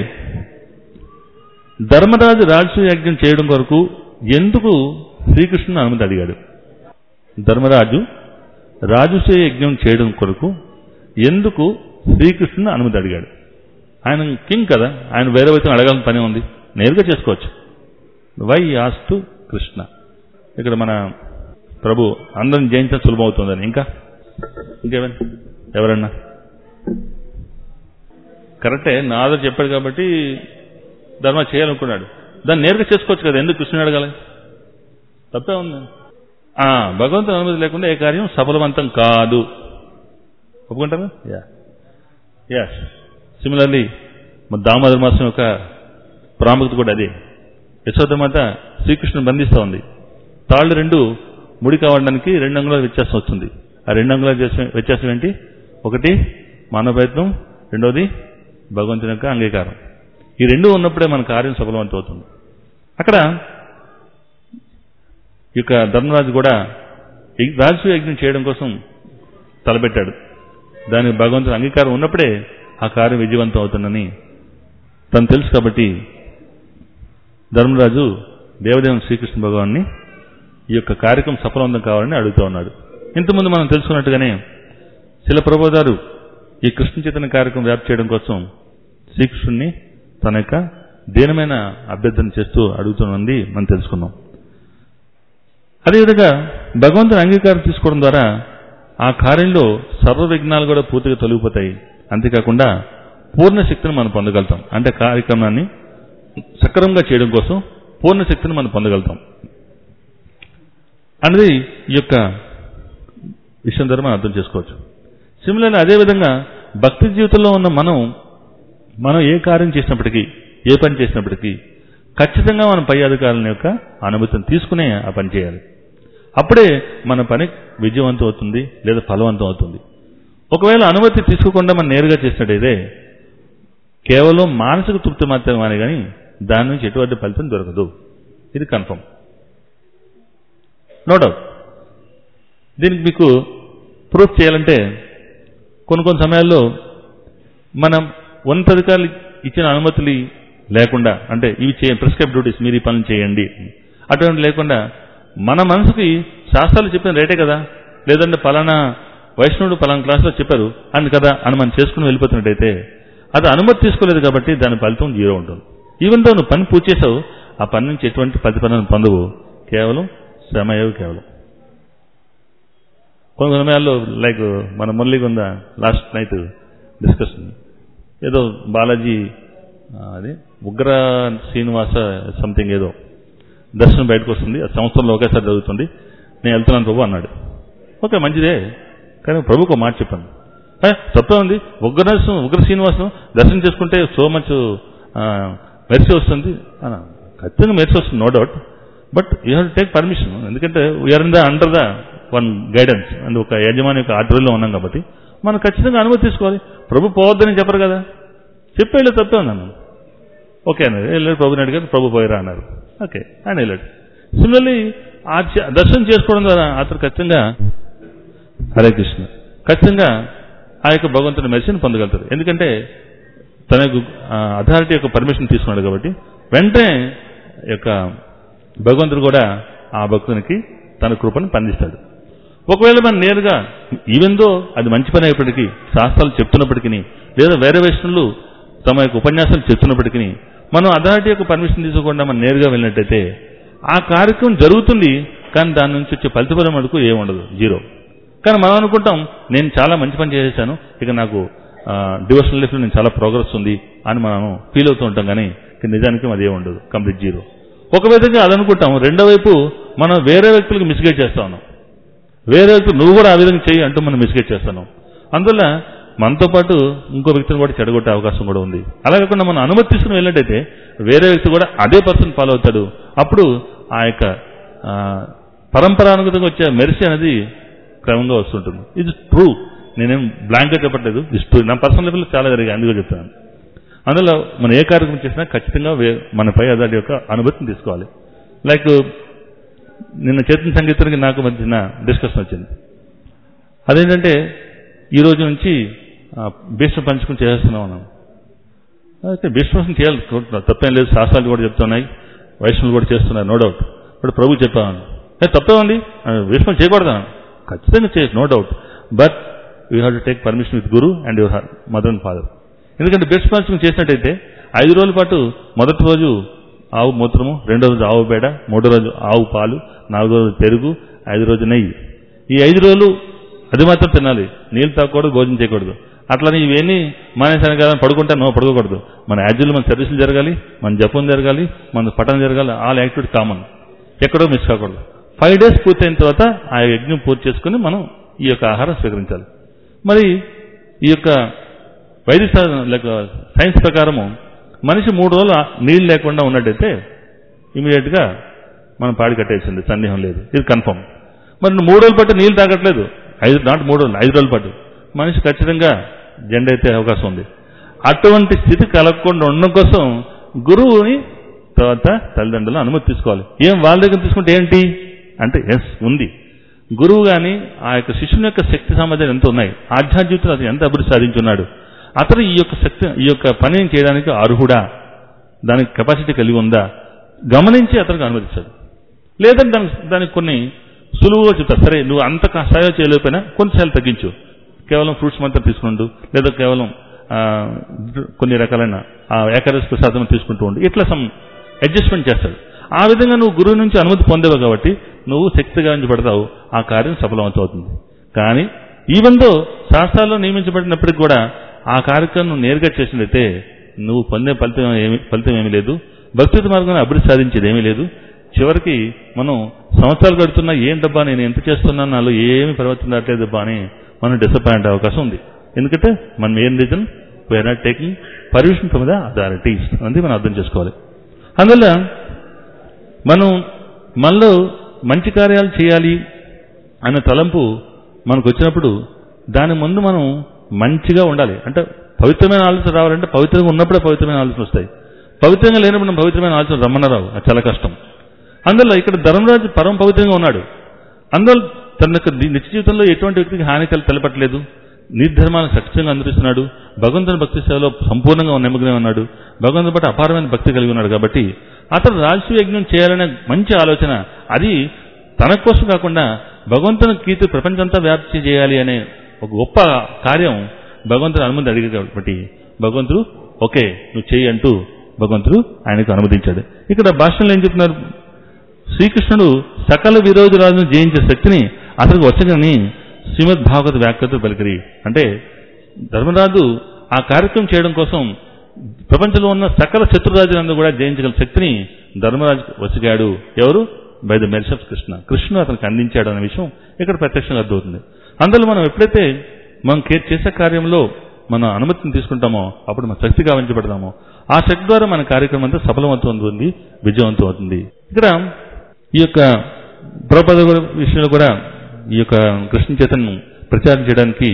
ధర్మరాజు రాజసూయ యజ్ఞం చేయడం కొరకు ఎందుకు శ్రీకృష్ణుని అనుమతి అడిగాడు? ధర్మరాజు రాజసూయ యజ్ఞం చేయడం కొరకు ఎందుకు శ్రీకృష్ణుని అనుమతి అడిగాడు? ఆయన కింగ్ కదా, ఆయన వేరే వైపు అడగాలని పని ఉంది, నేరుగా చేసుకోవచ్చు. Why ask Krishna? ఇక్కడ మన ప్రభు అందరిని జయించడం సులభం అవుతుందని. ఇంకేమైనా ఎవరన్నా కరెక్టే, నాదో చెప్పాడు కాబట్టి ధర్మ చేయాలనుకున్నాడు, దాన్ని నేరుగా చేసుకోవచ్చు కదా, ఎందుకు కృష్ణుని అడగాలి? తప్పే ఉంది. భగవంతుని అనుమతి లేకుండా ఏ కార్యం సఫలవంతం కాదు. ఒప్పుకుంటారా? యాస్. సిమిలర్లీ దామోదర మాసం యొక్క ప్రాముఖ్యత కూడా అదే. యశోదమాత శ్రీకృష్ణుని బంధిస్తూ ఉంది. తాళ్ళు 2 ముడి కావడానికి 2 అంగుళాల వ్యత్యాసం వస్తుంది. ఆ 2 అంగుళాల వ్యత్యాసం ఏంటి? ఒకటి మానవ ప్రయత్నం, రెండోది భగవంతుని యొక్క అంగీకారం. ఈ 2 ఉన్నప్పుడే మన కార్యం సఫలవంతం అవుతుంది. అక్కడ ఈ యొక్క ధర్మరాజు కూడా రాజసూయ యజ్ఞం చేయడం కోసం తలపెట్టాడు. దానికి భగవంతుని అంగీకారం ఉన్నప్పుడే ఆ కార్యం విజయవంతం అవుతుందని తను తెలుసు. కాబట్టి ధర్మరాజు దేవదేవుని శ్రీకృష్ణ భగవాన్ని ఈ యొక్క కార్యక్రమం సఫలవంతం కావాలని అడుగుతూ ఉన్నాడు. ఇంతకుముందు మనం తెలుసుకున్నట్టుగానే శిల ప్రభుదారు ఈ కృష్ణ చైతన్య కార్యక్రమం వ్యాప్తి చేయడం కోసం శ్రీకృష్ణుని తన యొక్క దీనమైన అభ్యర్థన చేస్తూ అడుగుతున్నది మనం తెలుసుకున్నాం. అదేవిధంగా భగవంతుని అంగీకారం తీసుకోవడం ద్వారా ఆ కార్యంలో సర్వ విఘ్నాలు కూడా పూర్తిగా తొలగిపోతాయి. అంతేకాకుండా పూర్ణ శక్తిని మనం పొందగలుగుతాం. అంటే కార్యక్రమాన్ని సక్రమంగా చేయడం కోసం పూర్ణ శక్తిని మనం పొందగలుగుతాం అనేది ఈ యొక్క విషయం ద్వారా మనం అర్థం చేసుకోవచ్చు. సిమిలర్లీ అదేవిధంగా భక్తి జీవితంలో ఉన్న మనం ఏ కార్యం చేసినప్పటికీ, ఏ పని చేసినప్పటికీ ఖచ్చితంగా మన పై అధికారుల యొక్క అనుమతిని తీసుకునే ఆ పని చేయాలి. అప్పుడే మన పని విజయవంతం అవుతుంది లేదా ఫలవంతం అవుతుంది. ఒకవేళ అనుమతి తీసుకోకుండా మనం నేరుగా చేసినట్టయితే కేవలం మానసిక తృప్తి మాత్రమే కానీ దాని నుంచి ఎటువంటి ఫలితం దొరకదు. ఇది కన్ఫర్మ్, నో డౌట్. దీనికి మీకు ప్రూఫ్ చేయాలంటే కొన్ని సమయాల్లో మనం ఉన్నతాధికారులు ఇచ్చిన అనుమతులు లేకుండా, అంటే ఇవి ప్రిస్క్రైబ్ డ్యూటీస్, మీరు ఈ పనులు చేయండి అటువంటి లేకుండా మన మనసుకి శాస్త్రాలు చెప్పిన రేటే కదా, లేదంటే పలానా వైష్ణవుడు పలానా క్లాసులో చెప్పారు అని కదా అని మనం చేసుకుని వెళ్ళిపోతున్నట్టయితే అది అనుమతి తీసుకోలేదు కాబట్టి దాని ఫలితం 0 ఉంటుంది. ఈవెన్ తో నువ్వు పని పూర్తి చేసావు, ఆ పని నుంచి ఎటువంటి ప్రతిఫలం పొందవు, కేవలం శ్రమయేవి కేవలం. కొన్ని సమయాల్లో లైక్ మన మురళీగొంద లాస్ట్ నైట్ డిస్కషన్, ఏదో బాలాజీ అది ఉగ్ర శ్రీనివాస సంథింగ్ ఏదో దర్శనం బయటకు వస్తుంది, ఆ సంవత్సరంలో ఒకేసారి జరుగుతుంది, నేను వెళ్తున్నాను ప్రభు అన్నాడు. ఓకే మంచిదే, కానీ ప్రభుకు మాట చెప్పాను, తప్పే ఉంది, ఉగ్ర శ్రీనివాసం దర్శనం చేసుకుంటే సో మచ్ మెరిసి వస్తుంది అన్న. ఖచ్చితంగా మెరిసి వస్తుంది, no doubt, but you have to take permission. ఎందుకంటే we are in the under the one guidance and ఒక యజమాని యొక్క ఆధ్వర్యంలో ఉన్నాం కాబట్టి మనం ఖచ్చితంగా అనుమతి తీసుకోవాలి. ప్రభు పోవద్దని చెప్పరు కదా, చెప్పేళ్ళు తప్పే ఉన్నాను. ఓకే అన్నారు, వెళ్ళాడు ప్రభుని అడిగారు, ప్రభు పోయిరా అన్నారు. ఓకే ఆయన వెళ్ళాడు. సిమిలర్లీ ఆ దర్శనం చేసుకోవడం ద్వారా అతను ఖచ్చితంగా హరే కృష్ణ ఖచ్చితంగా ఆ యొక్క భగవంతుని మెర్సిని పొందగలుగుతారు. ఎందుకంటే తన అథారిటీ యొక్క పర్మిషన్ తీసుకున్నాడు కాబట్టి వెంటనే యొక్క భగవంతుడు కూడా ఆ భక్తునికి తన కృపను పండిస్తాడు. ఒకవేళ మనం నేరుగా ఈవెందో అది మంచి పని అయినప్పటికీ, శాస్త్రాలు చెప్తున్నప్పటికీ, లేదా వేరే వైష్ణవులు తమ యొక్క ఉపన్యాసాలు చెప్తున్నప్పటికీ మనం అథారిటీ యొక్క పర్మిషన్ తీసుకోకుండా మనం నేరుగా వెళ్ళినట్టయితే ఆ కార్యక్రమం జరుగుతుంది, కానీ దాని నుంచి వచ్చే ఫలితపరం వరకు ఏముండదు, జీరో. కానీ మనం అనుకుంటాం నేను చాలా మంచి పని చేసేసాను, ఇక నాకు డివోషనల్ లైఫ్లో నేను చాలా ప్రోగ్రెస్ ఉంది అని మనం ఫీల్ అవుతూ ఉంటాం. కానీ నిజానికి అది ఏముండదు, కంప్లీట్ జీరో. ఒక విధంగా అది అనుకుంటాం, రెండో వైపు మనం వేరే వ్యక్తులకు మిస్గైడ్ చేస్తా ఉన్నాం. వేరే వ్యక్తులు నువ్వు కూడా ఆ విధంగా చేయి అంటూ మనం మిస్గైడ్ చేస్తున్నాం. అందువల్ల మనతో పాటు ఇంకో వ్యక్తిని కూడా చెడగొట్టే అవకాశం కూడా ఉంది. అలా కాకుండా మనం అనుమతి తీసుకుని వెళ్ళినట్టయితే వేరే వ్యక్తి కూడా అదే పర్సన్ ఫాలో అవుతాడు. అప్పుడు ఆ యొక్క పరంపరానుగతంగా వచ్చే మెర్సీ అనేది క్రమంగా వస్తుంటుంది. ఇది ట్రూ, నేనేం బ్లాంక్గా చెప్పట్లేదు, ఇది ట్రూ. నా పర్సనల్ లెవెల్లో చాలా జరిగాయి, అందుకే చెప్తాను. అందులో మనం ఏ కార్యక్రమం చేసినా ఖచ్చితంగా మనపై అదాటి యొక్క అనుమతిని తీసుకోవాలి. లైక్ నిన్న చైతన్య సంగీతానికి నాకు మధ్యన డిస్కషన్ వచ్చింది. అదేంటంటే ఈ రోజు నుంచి భీష్మ పంచకం చేస్తున్నాం అన్నాం. అయితే భీష్మం చేయాలి, తప్పేం లేదు, శాస్త్రాలు కూడా చెప్తున్నాయి, వైష్ణవులు కూడా చేస్తున్నారు, నో డౌట్. ఇప్పుడు ప్రభు చెప్పాను తప్పేమండి, భీష్మం చేయకూడదా? ఖచ్చితంగా చేయొచ్చు, no doubt. But you have to take permission with guru and your mother and father. ఎందుకంటే భీష్మ పంచకం చేసినట్టయితే 5 రోజుల పాటు మొదటి రోజు ఆవు మూత్రము, రెండో రోజు ఆవు పేడ, మూడో రోజు ఆవు పాలు, 4వ రోజు పెరుగు, 5వ రోజు నెయ్యి. ఈ 5 రోజులు అది మాత్రం తినాలి, నీళ్ళు తాగకూడదు, భోజనం చేయకూడదు. అట్లని ఇవన్నీ మానేసాను కదా పడుకుంటే పడుకోకూడదు. మన యాజ్యులు మన సర్వీసులు జరగాలి, మన జపం జరగాలి, మన పఠనం జరగాలి, ఆల్ యాక్టివిటీ కామన్, ఎక్కడో మిస్ కాకూడదు. 5 days పూర్తయిన తర్వాత ఆ యజ్ఞం పూర్తి చేసుకుని మనం ఈ యొక్క ఆహారం స్వీకరించాలి. మరి ఈ యొక్క వైదిక సైన్స్ ప్రకారము మనిషి 3 రోజులు నీళ్ళు లేకుండా ఉన్నట్టయితే ఇమీడియట్గా మనం పాడి కట్టేసింది, సందేహం లేదు, ఇది కన్ఫర్మ్. మరి 3 రోజుల పాటు నీళ్ళు తాగట్లేదు, 5 రోజుల పాటు మనిషి ఖచ్చితంగా జెండా ఎత్తే అవకాశం ఉంది. అటువంటి స్థితి కలగకుండా ఉండడం కోసం గురువుని తర్వాత తల్లిదండ్రులు అనుమతి తీసుకోవాలి. ఏం వాళ్ళ దగ్గర తీసుకుంటే ఏంటి అంటే ఎస్ ఉంది, గురువు కానీ ఆ యొక్క శిష్యుని యొక్క శక్తి సామర్థ్యాలు ఎంత ఉన్నాయి, ఆధ్యాత్మిక జీవితంలో అతను ఎంత అభివృద్ధి సాధించున్నాడు, అతను ఈ యొక్క శక్తి ఈ యొక్క పనిని చేయడానికి అర్హుడా, దానికి కెపాసిటీ కలిగి ఉందా గమనించి అతనికి అనుమతిస్తాడు. లేదంటే దానికి కొన్ని సులువుగా చెప్తారు, సరే నువ్వు అంత స్థాయిలో చేయలేకపోయినా కొంచెం తగ్గించు, కేవలం ఫ్రూట్స్ మాత్రం తీసుకుంటూ, లేదా కేవలం కొన్ని రకాలైన ఏకాదశి ప్రసాదం తీసుకుంటూ ఉండు, ఇట్లా సమ్ అడ్జస్ట్మెంట్ చేస్తాడు. ఆ విధంగా నువ్వు గురువు నుంచి అనుమతి పొందేవు కాబట్టి నువ్వు శక్తిగా పడతావు, ఆ కార్యం సఫలమవుతుంది. కానీ ఈవెందో శాస్త్రాల్లో నియమించబడినప్పటికీ కూడా ఆ కార్యక్రమం నేరుగా చేసినట్లయితే నువ్వు పొందే ఫలితం ఏమీ లేదు, భక్తి మార్గంలో అభివృద్ధి సాధించేది ఏమీ లేదు. చివరికి మనం సంవత్సరాలు గడుతున్నా ఏం డబ్బా నేను ఎంత చేస్తున్నాను, నాలో ఏమి పరివర్తన రావట్లేదు డబ్బా అని మనం డిసప్పాయింట్ అయ్యే అవకాశం ఉంది. ఎందుకంటే మనం ఏం reason we are not taking permission from the authorities అనేది మనం అర్థం చేసుకోవాలి. అందువల్ల మనం మనలో మంచి కార్యాలు చేయాలి అన్న తలంపు మనకు వచ్చినప్పుడు దాని ముందు మనం మంచిగా ఉండాలి. అంటే పవిత్రమైన ఆలోచన రావాలంటే పవిత్రంగా ఉన్నప్పుడే పవిత్రమైన ఆలోచన వస్తాయి. పవిత్రంగా లేనప్పుడు మనం పవిత్రమైన ఆలోచన రమ్మన్నారావు, అది చాలా కష్టం. అందువల్ల ఇక్కడ ధర్మరాజు పరమ పవిత్రంగా ఉన్నాడు. అందువల్ల తన యొక్క నిత్య జీవితంలో ఎటువంటి వ్యక్తికి హానికలు తలపట్లేదు, నిర్ధర్మాలను ఖచ్చితంగా అనుసరిస్తున్నాడు, భగవంతుని భక్తి సేవలో సంపూర్ణంగా నిమగ్నం ఉన్నాడు, భగవంతుని పట్ల అపారమైన భక్తి కలిగి ఉన్నాడు. కాబట్టి అతను రాజసూయ యజ్ఞం చేయాలనే మంచి ఆలోచన, అది తన కోసం కాకుండా భగవంతుని కీర్తి ప్రపంచంతా వ్యాప్తి చేయాలి అనే ఒక గొప్ప కార్యం భగవంతుని అనుమతి అడిగాడు. కాబట్టి భగవంతుడు ఓకే నువ్వు చేయి అంటూ భగవంతుడు ఆయనకు అనుమతించాడు. ఇక్కడ భాషలో ఏం చెప్తున్నారు, శ్రీకృష్ణుడు సకల విరోధురాజును జయించే శక్తిని అతనికి వచ్చగని శ్రీమద్ భాగవత వ్యాఖ్యతో పలికిరి. అంటే ధర్మరాజు ఆ కార్యక్రమం చేయడం కోసం ప్రపంచంలో ఉన్న సకల శత్రురాజులందరూ కూడా జయించగల శక్తిని ధర్మరాజు వచ్చగాడు. ఎవరు? By the mercy of Krishna, కృష్ణుడు అతనికి అందించాడు అనే విషయం ఇక్కడ ప్రత్యక్షంగా అర్థమవుతుంది. అందులో మనం ఎప్పుడైతే మనం చేసే కార్యంలో మన అనుమతిని తీసుకుంటామో అప్పుడు మన శక్తి గావించబడతామో ఆ శక్తి ద్వారా మన కార్యక్రమం అంతా సఫలమవుతుంది, విజయవంతం అవుతుంది. ఇక్కడ ఈ యొక్క ప్రభుపాద విషయంలో కూడా ఈ యొక్క కృష్ణ చైతన్యం ప్రచారం చేయడానికి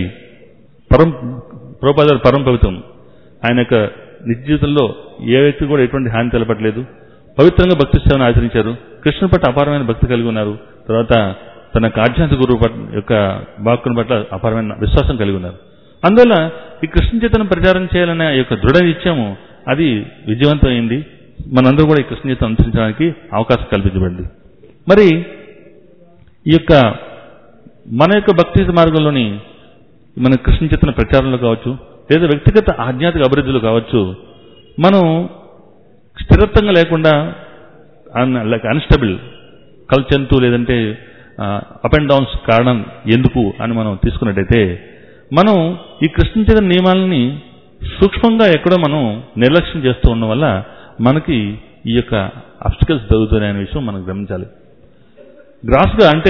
ప్రభుపాద పరమ పవిత్రం. ఆయన యొక్క నిజ జీవితంలో ఏ వ్యక్తి కూడా ఎటువంటి హాని తెలపట్లేదు, పవిత్రంగా భక్తి సేవను ఆచరించారు. కృష్ణుని పట్ల అపారమైన భక్తి కలిగి ఉన్నారు. తర్వాత తన ఆధ్యాత్మిక గురువు యొక్క వాక్కుని పట్ల అపారమైన విశ్వాసం కలిగి ఉన్నారు. అందువల్ల ఈ కృష్ణ చైతన్యం ప్రచారం చేయాలనే యొక్క దృఢ నిశ్చయము అది విజయవంతమైంది. మనందరూ కూడా ఈ కృష్ణ చైతన్యం అనుసరించడానికి అవకాశం కల్పించబడింది. మరి ఈ యొక్క మన యొక్క భక్తి మార్గంలోని మన కృష్ణ చైతన్య ప్రచారంలో కావచ్చు, లేదా వ్యక్తిగత ఆధ్యాత్మిక అభివృద్ధిలో కావచ్చు, మనం స్థిరత్వంగా లేకుండా లైక్ అన్స్టబుల్ కల్చంతు లేదంటే అప్ అండ్ డౌన్స్ కారణం ఎందుకు అని మనం తీసుకున్నట్టయితే, మనం ఈ కృష్ణ చైతన్య నియమాలని సూక్ష్మంగా ఎక్కడో మనం నిర్లక్ష్యం చేస్తూ ఉండడం వల్ల మనకి ఈ యొక్క అబ్స్టికల్స్ జరుగుతున్నాయనే విషయం మనం గమనించాలి. గ్రాస్గా అంటే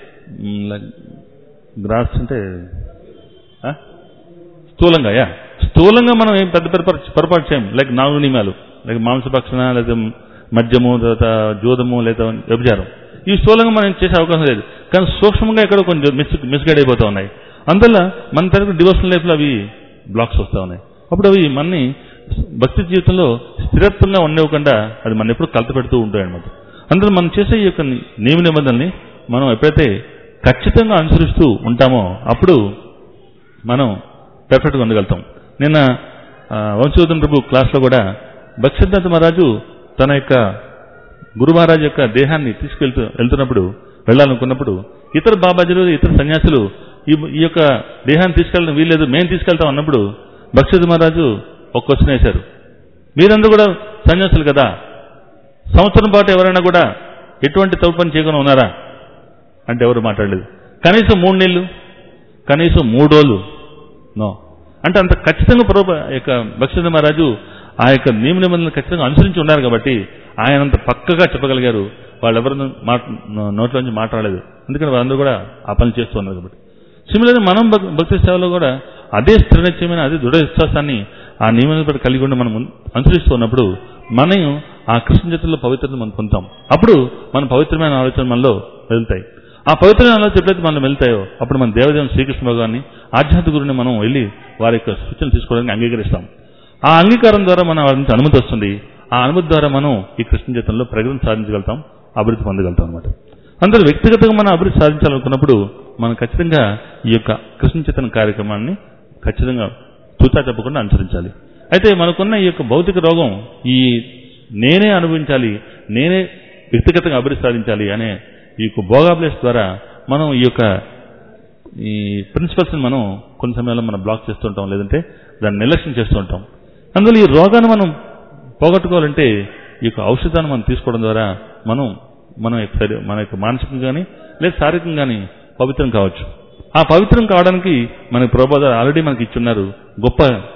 గ్రాస్ అంటే స్థూలంగా మనం ఏం పెద్ద పొరపాటు చేయం. లైక్ 4 నియమాలు, లైక్ మాంసభక్షణ, లేదా మద్యము, తర్వాత జూదము, లేదా వ్యభిచారం. ఈ స్థూలంగా మనం చేసే అవకాశం లేదు. కానీ సూక్ష్మంగా ఎక్కడ కొంచెం మిస్గైడ్ అయిపోతూ ఉన్నాయి. అందువల్ల మన తరగతి డివోషనల్ లైఫ్లో అవి బ్లాక్స్ వస్తూ ఉన్నాయి. అప్పుడు అవి మనని భక్తి జీవితంలో స్థిరత్వంగా ఉండేవకుండా అది మన ఎప్పుడు కలత పెడుతూ ఉంటాయి అన్నమాట. అందులో మనం చేసే ఈ యొక్క నియమ నిబంధనల్ని మనం ఎప్పుడైతే ఖచ్చితంగా అనుసరిస్తూ ఉంటామో అప్పుడు మనం పెర్ఫెక్ట్గా ఉండగలుగుతాం. నిన్న వంశవర్ధన్ ప్రభు క్లాస్లో కూడా భక్తిసిద్ధాంత మహారాజు తన యొక్క గురు మహారాజు యొక్క దేహాన్ని వెళ్తున్నప్పుడు వెళ్ళాలనుకున్నప్పుడు ఇతర బాబాజీలు, ఇతర సన్యాసులు ఈ యొక్క దేహాన్ని తీసుకెళ్ళడం వీల్లేదు, మేము తీసుకెళ్తాం అన్నప్పుడు భక్తిసిద్ధాంత మహారాజు ఒక క్వశ్చన్ వేశారు. మీరందరూ కూడా సన్యాసులు కదా, సంవత్సరం పాటు ఎవరైనా కూడా ఎటువంటి తప్పు పని చేయకుండా ఉన్నారా అంటే ఎవరు మాట్లాడలేదు. కనీసం 3 నెలలు, కనీసం 3 రోజులు నో అంటే అంత ఖచ్చితంగా యొక్క భక్తిసిద్ధాంత మహారాజు ఆ యొక్క నియమ నిబంధనలు ఖచ్చితంగా అనుసరించి ఉన్నారు కాబట్టి ఆయన అంత పక్కగా చెప్పగలిగారు. వాళ్ళెవరు నోట్లోంచి మాట్లాడలేదు, ఎందుకంటే వాళ్ళందరూ కూడా ఆ పనులు చేస్తూ ఉన్నారు కాబట్టి. సిమిలర్గా మనం భక్తి సేవలో కూడా అదే స్థిర నిశ్చయమైన అదే దృఢ విశ్వాసాన్ని ఆ నియమాలను కలిగి ఉండి మనం అనుసరిస్తూ ఉన్నప్పుడు మనం ఆ కృష్ణ చైతన్యంలో పవిత్రతను మనం పొందుతాం. అప్పుడు మన పవిత్రమైన ఆలోచన మనలో వెళ్తాయి. ఆ పవిత్రమైన ఆలోచన ఎప్పుడైతే మనం వెళ్తాయో అప్పుడు మన దేవదేవుని శ్రీకృష్ణ భగవాన్ని ఆధ్యాత్మిక గురుని మనం వెళ్ళి వారి యొక్క సూచనలు తీసుకోవడానికి అంగీకరిస్తాం. ఆ అంగీకారం ద్వారా మన వారి నుంచి అనుమతి వస్తుంది. ఆ అనుమతి ద్వారా మనం ఈ కృష్ణ చైతన్యంలో ప్రగతిని సాధించగలుగుతాం, అభివృద్ధి పొందగలుగుతాం అన్నమాట. అందరూ వ్యక్తిగతంగా మనం అభివృద్ధి సాధించాలనుకున్నప్పుడు మనం ఖచ్చితంగా ఈ యొక్క కృష్ణ చైతన్య కార్యక్రమాన్ని ఖచ్చితంగా తూచా చెప్పకుండా అనుసరించాలి. అయితే మనకున్న ఈ యొక్క భౌతిక రోగం ఈ నేనే అనుభవించాలి, నేనే వ్యక్తిగతంగా అభివృద్ధి సాధించాలి అనే ఈ యొక్క భోగాబ్లేస్ ద్వారా మనం ఈ ప్రిన్సిపల్స్ని మనం కొన్ని సమయాల్లో మనం బ్లాక్ చేస్తూ ఉంటాం, లేదంటే దాన్ని నిర్లక్ష్యం చేస్తూ ఉంటాం. అందువల్ల ఈ రోగాన్ని మనం పోగొట్టుకోవాలంటే ఈ యొక్క ఔషధాన్ని మనం తీసుకోవడం ద్వారా మన యొక్క మానసికంగా కానీ లేదా శారీరకంగా కానీ పవిత్రం కావచ్చు. ఆ పవిత్రం కావడానికి మనకి ప్రభుపాద ఆల్రెడీ మనకి ఇచ్చున్నారు గొప్ప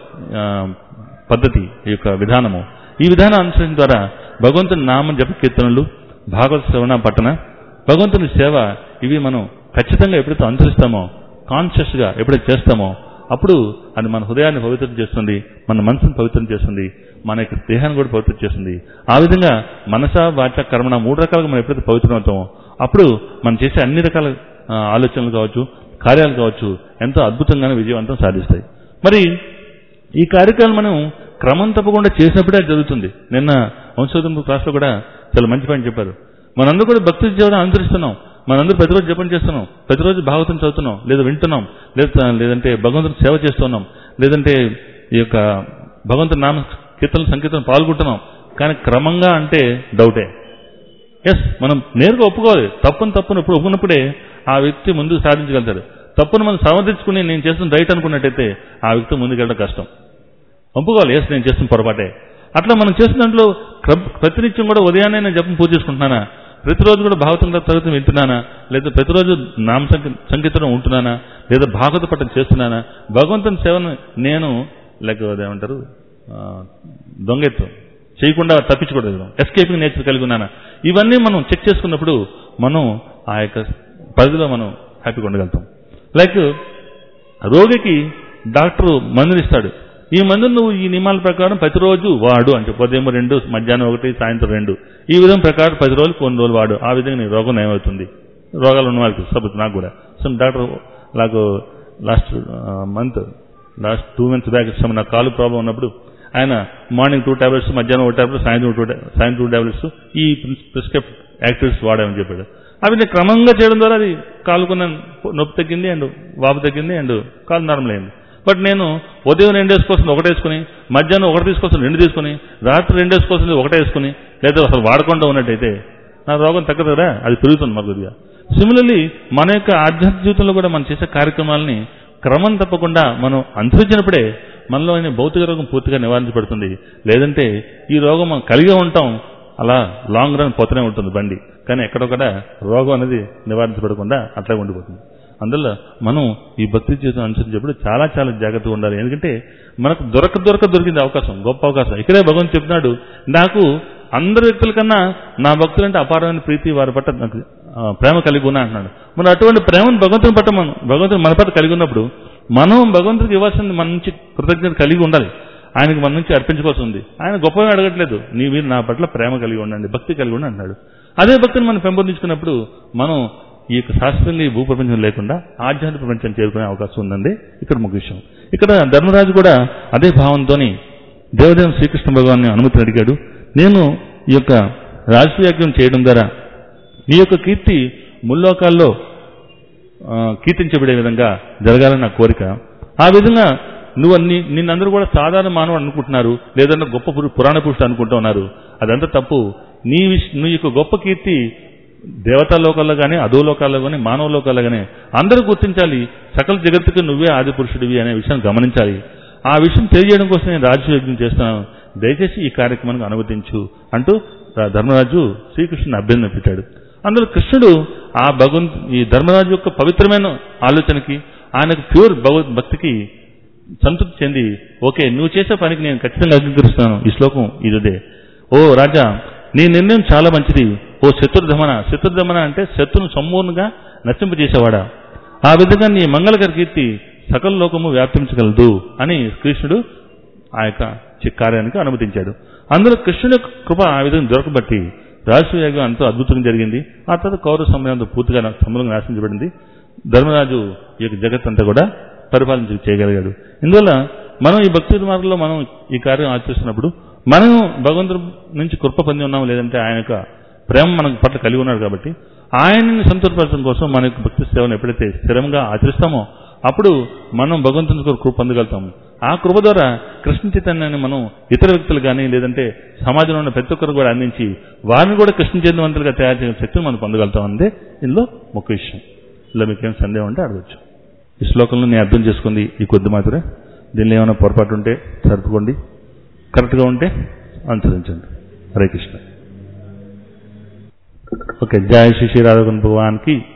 పద్ధతి, ఈ యొక్క విధానము. ఈ విధానం అనుసరించడం ద్వారా భగవంతుని నామ జప కీర్తనలు, భాగవత శ్రవణ పఠన, భగవంతుని సేవ ఇవి మనం ఖచ్చితంగా ఎప్పుడైతే అనుసరిస్తామో, కాన్షియస్గా ఎప్పుడైతే చేస్తామో అప్పుడు అది మన హృదయాన్ని పవిత్రం చేస్తుంది, మన మనసును పవిత్రం చేస్తుంది, మన యొక్క దేహాన్ని కూడా పవిత్రం చేస్తుంది. ఆ విధంగా మనస వాచ కర్మణ 3 రకాలుగా మనం ఎప్పుడైతే పవిత్రం అవుతామో అప్పుడు మనం చేసే అన్ని రకాల ఆలోచనలు కావచ్చు, కార్యాలు కావచ్చు ఎంతో అద్భుతంగానే విజయవంతం సాధిస్తాయి. మరి ఈ కార్యక్రమాలు మనం క్రమం తప్పకుండా చేసినప్పుడే జరుగుతుంది. నిన్న వంశవర్ధన్ క్లాస్లో కూడా చాలా మంచి పాయింట్ చెప్పారు. మనందరూ కూడా భక్తి జీవనం అనుసరిస్తున్నాం, మనందరూ ప్రతిరోజు జపం చేస్తున్నాం, ప్రతిరోజు భాగవతం చదువుతున్నాం, లేదా వింటున్నాం, లేదంటే భగవంతుని సేవ చేస్తున్నాం, లేదంటే ఈ యొక్క భగవంతుని నామ కీర్తన సంకీర్తన పాల్గొంటున్నాం. కానీ క్రమంగా అంటే డౌటే. మనం నేరుగా ఒప్పుకోవాలి. తప్పును ఇప్పుడు ఒప్పుకున్నప్పుడే ఆ వ్యక్తి ముందుకు సాధించగలుగుతాడు. తప్పును మనం సమర్థించుకుని నేను చేస్తున్న రైట్ అనుకున్నట్టయితే ఆ వ్యక్తి ముందుకెళ్ళడం కష్టం. ఒప్పుకోవాలి, నేను చేస్తున్న పొరపాటే. అట్లా మనం చేసిన దాంట్లో ప్రతినిత్యం కూడా ఉదయాన్నే నేను జపం పూజ చేసుకుంటున్నానా, ప్రతిరోజు కూడా భాగవతం తరగతి వింటున్నానా, లేదా ప్రతిరోజు నామ సంకీర్తనం ఉంటున్నానా, లేదా భాగవత పఠనం చేస్తున్నానా, భగవంతుని సేవను నేను ఏమంటారు దొంగెత్తు చేయకుండా తప్పించకూడదు, ఎస్కేపింగ్ నేచర్ కలిగి ఉన్నానా, ఇవన్నీ మనం చెక్ చేసుకున్నప్పుడు మనం ఆ యొక్క పరిధిలో మనం హ్యాపీగా ఉండగలుగుతాం. లైక్ రోగికి డాక్టర్ మందుని ఇస్తాడు, ఈ మందును నువ్వు ఈ నియమాల ప్రకారం ప్రతిరోజు వాడు అంటే ఉదయం 2, మధ్యాహ్నం 1, సాయంత్రం 2, ఈ విధంగా ప్రకారం 10 రోజులు కొన్ని రోజులు వాడు. ఆ విధంగా నీ రోగం ఏమవుతుంది. రోగాలు ఉన్న వాళ్ళకి సపోజ్ నాకు కూడా డాక్టర్ నాకు లాస్ట్ 2 months బ్యాక్ నాకు కాలు ప్రాబ్లం ఉన్నప్పుడు ఆయన మార్నింగ్ 2 టాబ్లెట్స్, మధ్యాహ్నం 1 టాబ్లెట్, సాయంత్రం 2 టాబ్లెట్స్ ఈ ప్రిస్క్రిప్ట్ యాక్టివిటీస్ వాడామని చెప్పాడు. అవి నేను క్రమంగా చేయడం ద్వారా అది కాలుకున్న నొప్పి తగ్గింది అండ్ వాపు తగ్గింది అండ్ కాలు నార్మల్ అయింది. బట్ నేను ఉదయం 2 వేసుకోవాల్సింది 1 వేసుకుని, మధ్యాహ్నం 1 తీసుకోవాల్సింది 2 తీసుకుని, రాత్రి 2 వేసుకోవాల్సింది 1 వేసుకుని, లేదా అసలు వాడకుండా ఉన్నట్టయితే నా రోగం తగ్గదు కదా, అది పెరుగుతుంది మరుగుదిగా. సిమిలర్లీ మన యొక్క ఆధ్యాత్మిక జీవితంలో కూడా మనం చేసే కార్యక్రమాలని క్రమం తప్పకుండా మనం అనుసరించినప్పుడే మనలో అయిన భౌతిక రోగం పూర్తిగా నివారించబడుతుంది. లేదంటే ఈ రోగం మనం కలిగి ఉంటాం, అలా లాంగ్ రన్ పోతూనే ఉంటుంది బండి, కానీ ఎక్కడొక్కడ రోగం అనేది నివారించబడకుండా అట్లా ఉండిపోతుంది. అందువల్ల మనం ఈ భక్తి జీవితం అనుసరించేప్పుడు చాలా చాలా జాగ్రత్తగా ఉండాలి. ఎందుకంటే మనకు దొరికింది అవకాశం, గొప్ప అవకాశం. ఇక్కడే భగవంతుడు చెప్తున్నాడు, నాకు అందరి వ్యక్తుల కన్నా నా భక్తులంటే అపారమైన ప్రీతి, వారి పట్ల నాకు ప్రేమ కలిగి ఉన్నా అంటున్నాడు. మనం అటువంటి ప్రేమను భగవంతుని పట్ల భగవంతుని మన పట్ల కలిగి ఉన్నప్పుడు మనం భగవంతుడికి ఇవ్వాల్సింది మన నుంచి కృతజ్ఞత కలిగి ఉండాలి. ఆయనకు మన నుంచి అర్పించుకోవాల్సి ఉంది. ఆయన గొప్పగా అడగట్లేదు, మీరు నా పట్ల ప్రేమ కలిగి ఉండండి, భక్తి కలిగి ఉండి అంటున్నాడు. అదే భక్తిని మనం పెంపొందించుకున్నప్పుడు మనం ఈ యొక్క శాస్త్రంగా ఈ భూప్రపంచం లేకుండా ఆధ్యాత్మిక ప్రపంచం చేరుకునే అవకాశం ఉందండి. ఇక్కడ ముఖ్య విషయం. ఇక్కడ ధర్మరాజు కూడా అదే భావంతోని దేవదేవుని శ్రీకృష్ణ భగవాన్ని అనుమతిని అడిగాడు. నేను ఈ యొక్క రాజసూయాజ్ఞం చేయడం ద్వారా నీ యొక్క కీర్తి ముల్లోకాల్లో కీర్తించబడే విధంగా జరగాలని నా కోరిక. ఆ విధంగా నిన్నందరూ కూడా సాధారణ మానవుడు అనుకుంటున్నారు, లేదంటే గొప్ప పురాణ పురుషుడు అనుకుంటూ ఉన్నారు. అదంతా తప్పు. నీ యొక్క గొప్ప కీర్తి దేవతా లోకాల్లో కానీ, అధో లోకాల్లో కానీ, మానవ లోకాల్లో కానీ అందరూ గుర్తించాలి. సకల జగత్తుకు నువ్వే ఆది పురుషుడివి అనే విషయాన్ని గమనించాలి. ఆ విషయం తెలియజేయడం కోసం నేను రాజసూయజ్ఞం చేస్తున్నాను, దయచేసి ఈ కార్యక్రమానికి అనుమతించు అంటూ ధర్మరాజు శ్రీకృష్ణుని అభ్యర్థన పెట్టాడు. అందులో కృష్ణుడు ఈ ధర్మరాజు యొక్క పవిత్రమైన ఆలోచనకి, ఆయనకు ప్యూర్ భక్తికి సంతృప్తి చెంది, ఓకే నువ్వు చేసే పనికి నేను ఖచ్చితంగా అంగీకరిస్తున్నాను. ఈ శ్లోకం ఇదే. ఓ రాజా, నీ నిర్ణయం చాలా మంచిది. ఓ శత్రుదమన అంటే శత్రును సంపూర్ణంగా నశింపజేసేవాడా, ఆ విధంగా నీ మంగళకర కీర్తి సకల లోకము వ్యాప్తించగలదు అని కృష్ణుడు ఆ యొక్క కార్యానికి అనుమతించాడు. అందులో కృష్ణుడి కృప ఆ విధంగా దొరకబట్టి రాజసూయాగం ఎంతో అద్భుతంగా జరిగింది. ఆ తర్వాత కౌరవ సమయంలో పూర్తిగా సమూలంగా నాశించబడింది. ధర్మరాజు ఈ యొక్క జగత్తంతా కూడా పరిపాలన చేయగలిగాడు. ఇందువల్ల మనం ఈ భక్తి మార్గంలో మనం ఈ కార్యం ఆచరిస్తున్నప్పుడు మనం భగవంతుడి నుంచి కృప పొంది ఉన్నాం, లేదంటే ఆయన యొక్క ప్రేమ మనకు పట్ల కలిగి ఉన్నాడు కాబట్టి ఆయనని సంతృప్తిపరచడం కోసం మన యొక్క భక్తి సేవను ఎప్పుడైతే స్థిరంగా ఆచరిస్తామో అప్పుడు మనం భగవంతుని కృప పొందగలుగుతాము. ఆ కృప ద్వారా కృష్ణ చైతన్యాన్ని మనం ఇతర వ్యక్తులు కానీ, లేదంటే సమాజంలో ఉన్న ప్రతి ఒక్కరు కూడా అందించి వారిని కూడా కృష్ణ చైతన్యవంతులుగా తయారు చేసిన శక్తిని మనం పొందగలుగుతాం. అంతే ఇందులో ముఖ్య విషయం. ఇలా మీకేం సందేహం ఉంటే అడగచ్చు. ఈ శ్లోకంలో నేను అర్థం చేసుకుంది ఈ కొద్ది మాత్రమే. దీనిలో ఏమైనా పొరపాటు ఉంటే సర్దుకోండి, కరెక్ట్గా ఉంటే అనుసరించండి. హరే కృష్ణ. ఓకే, జై శ్రీ శ్రీ రాధాకృష్ణ భగవాన్కి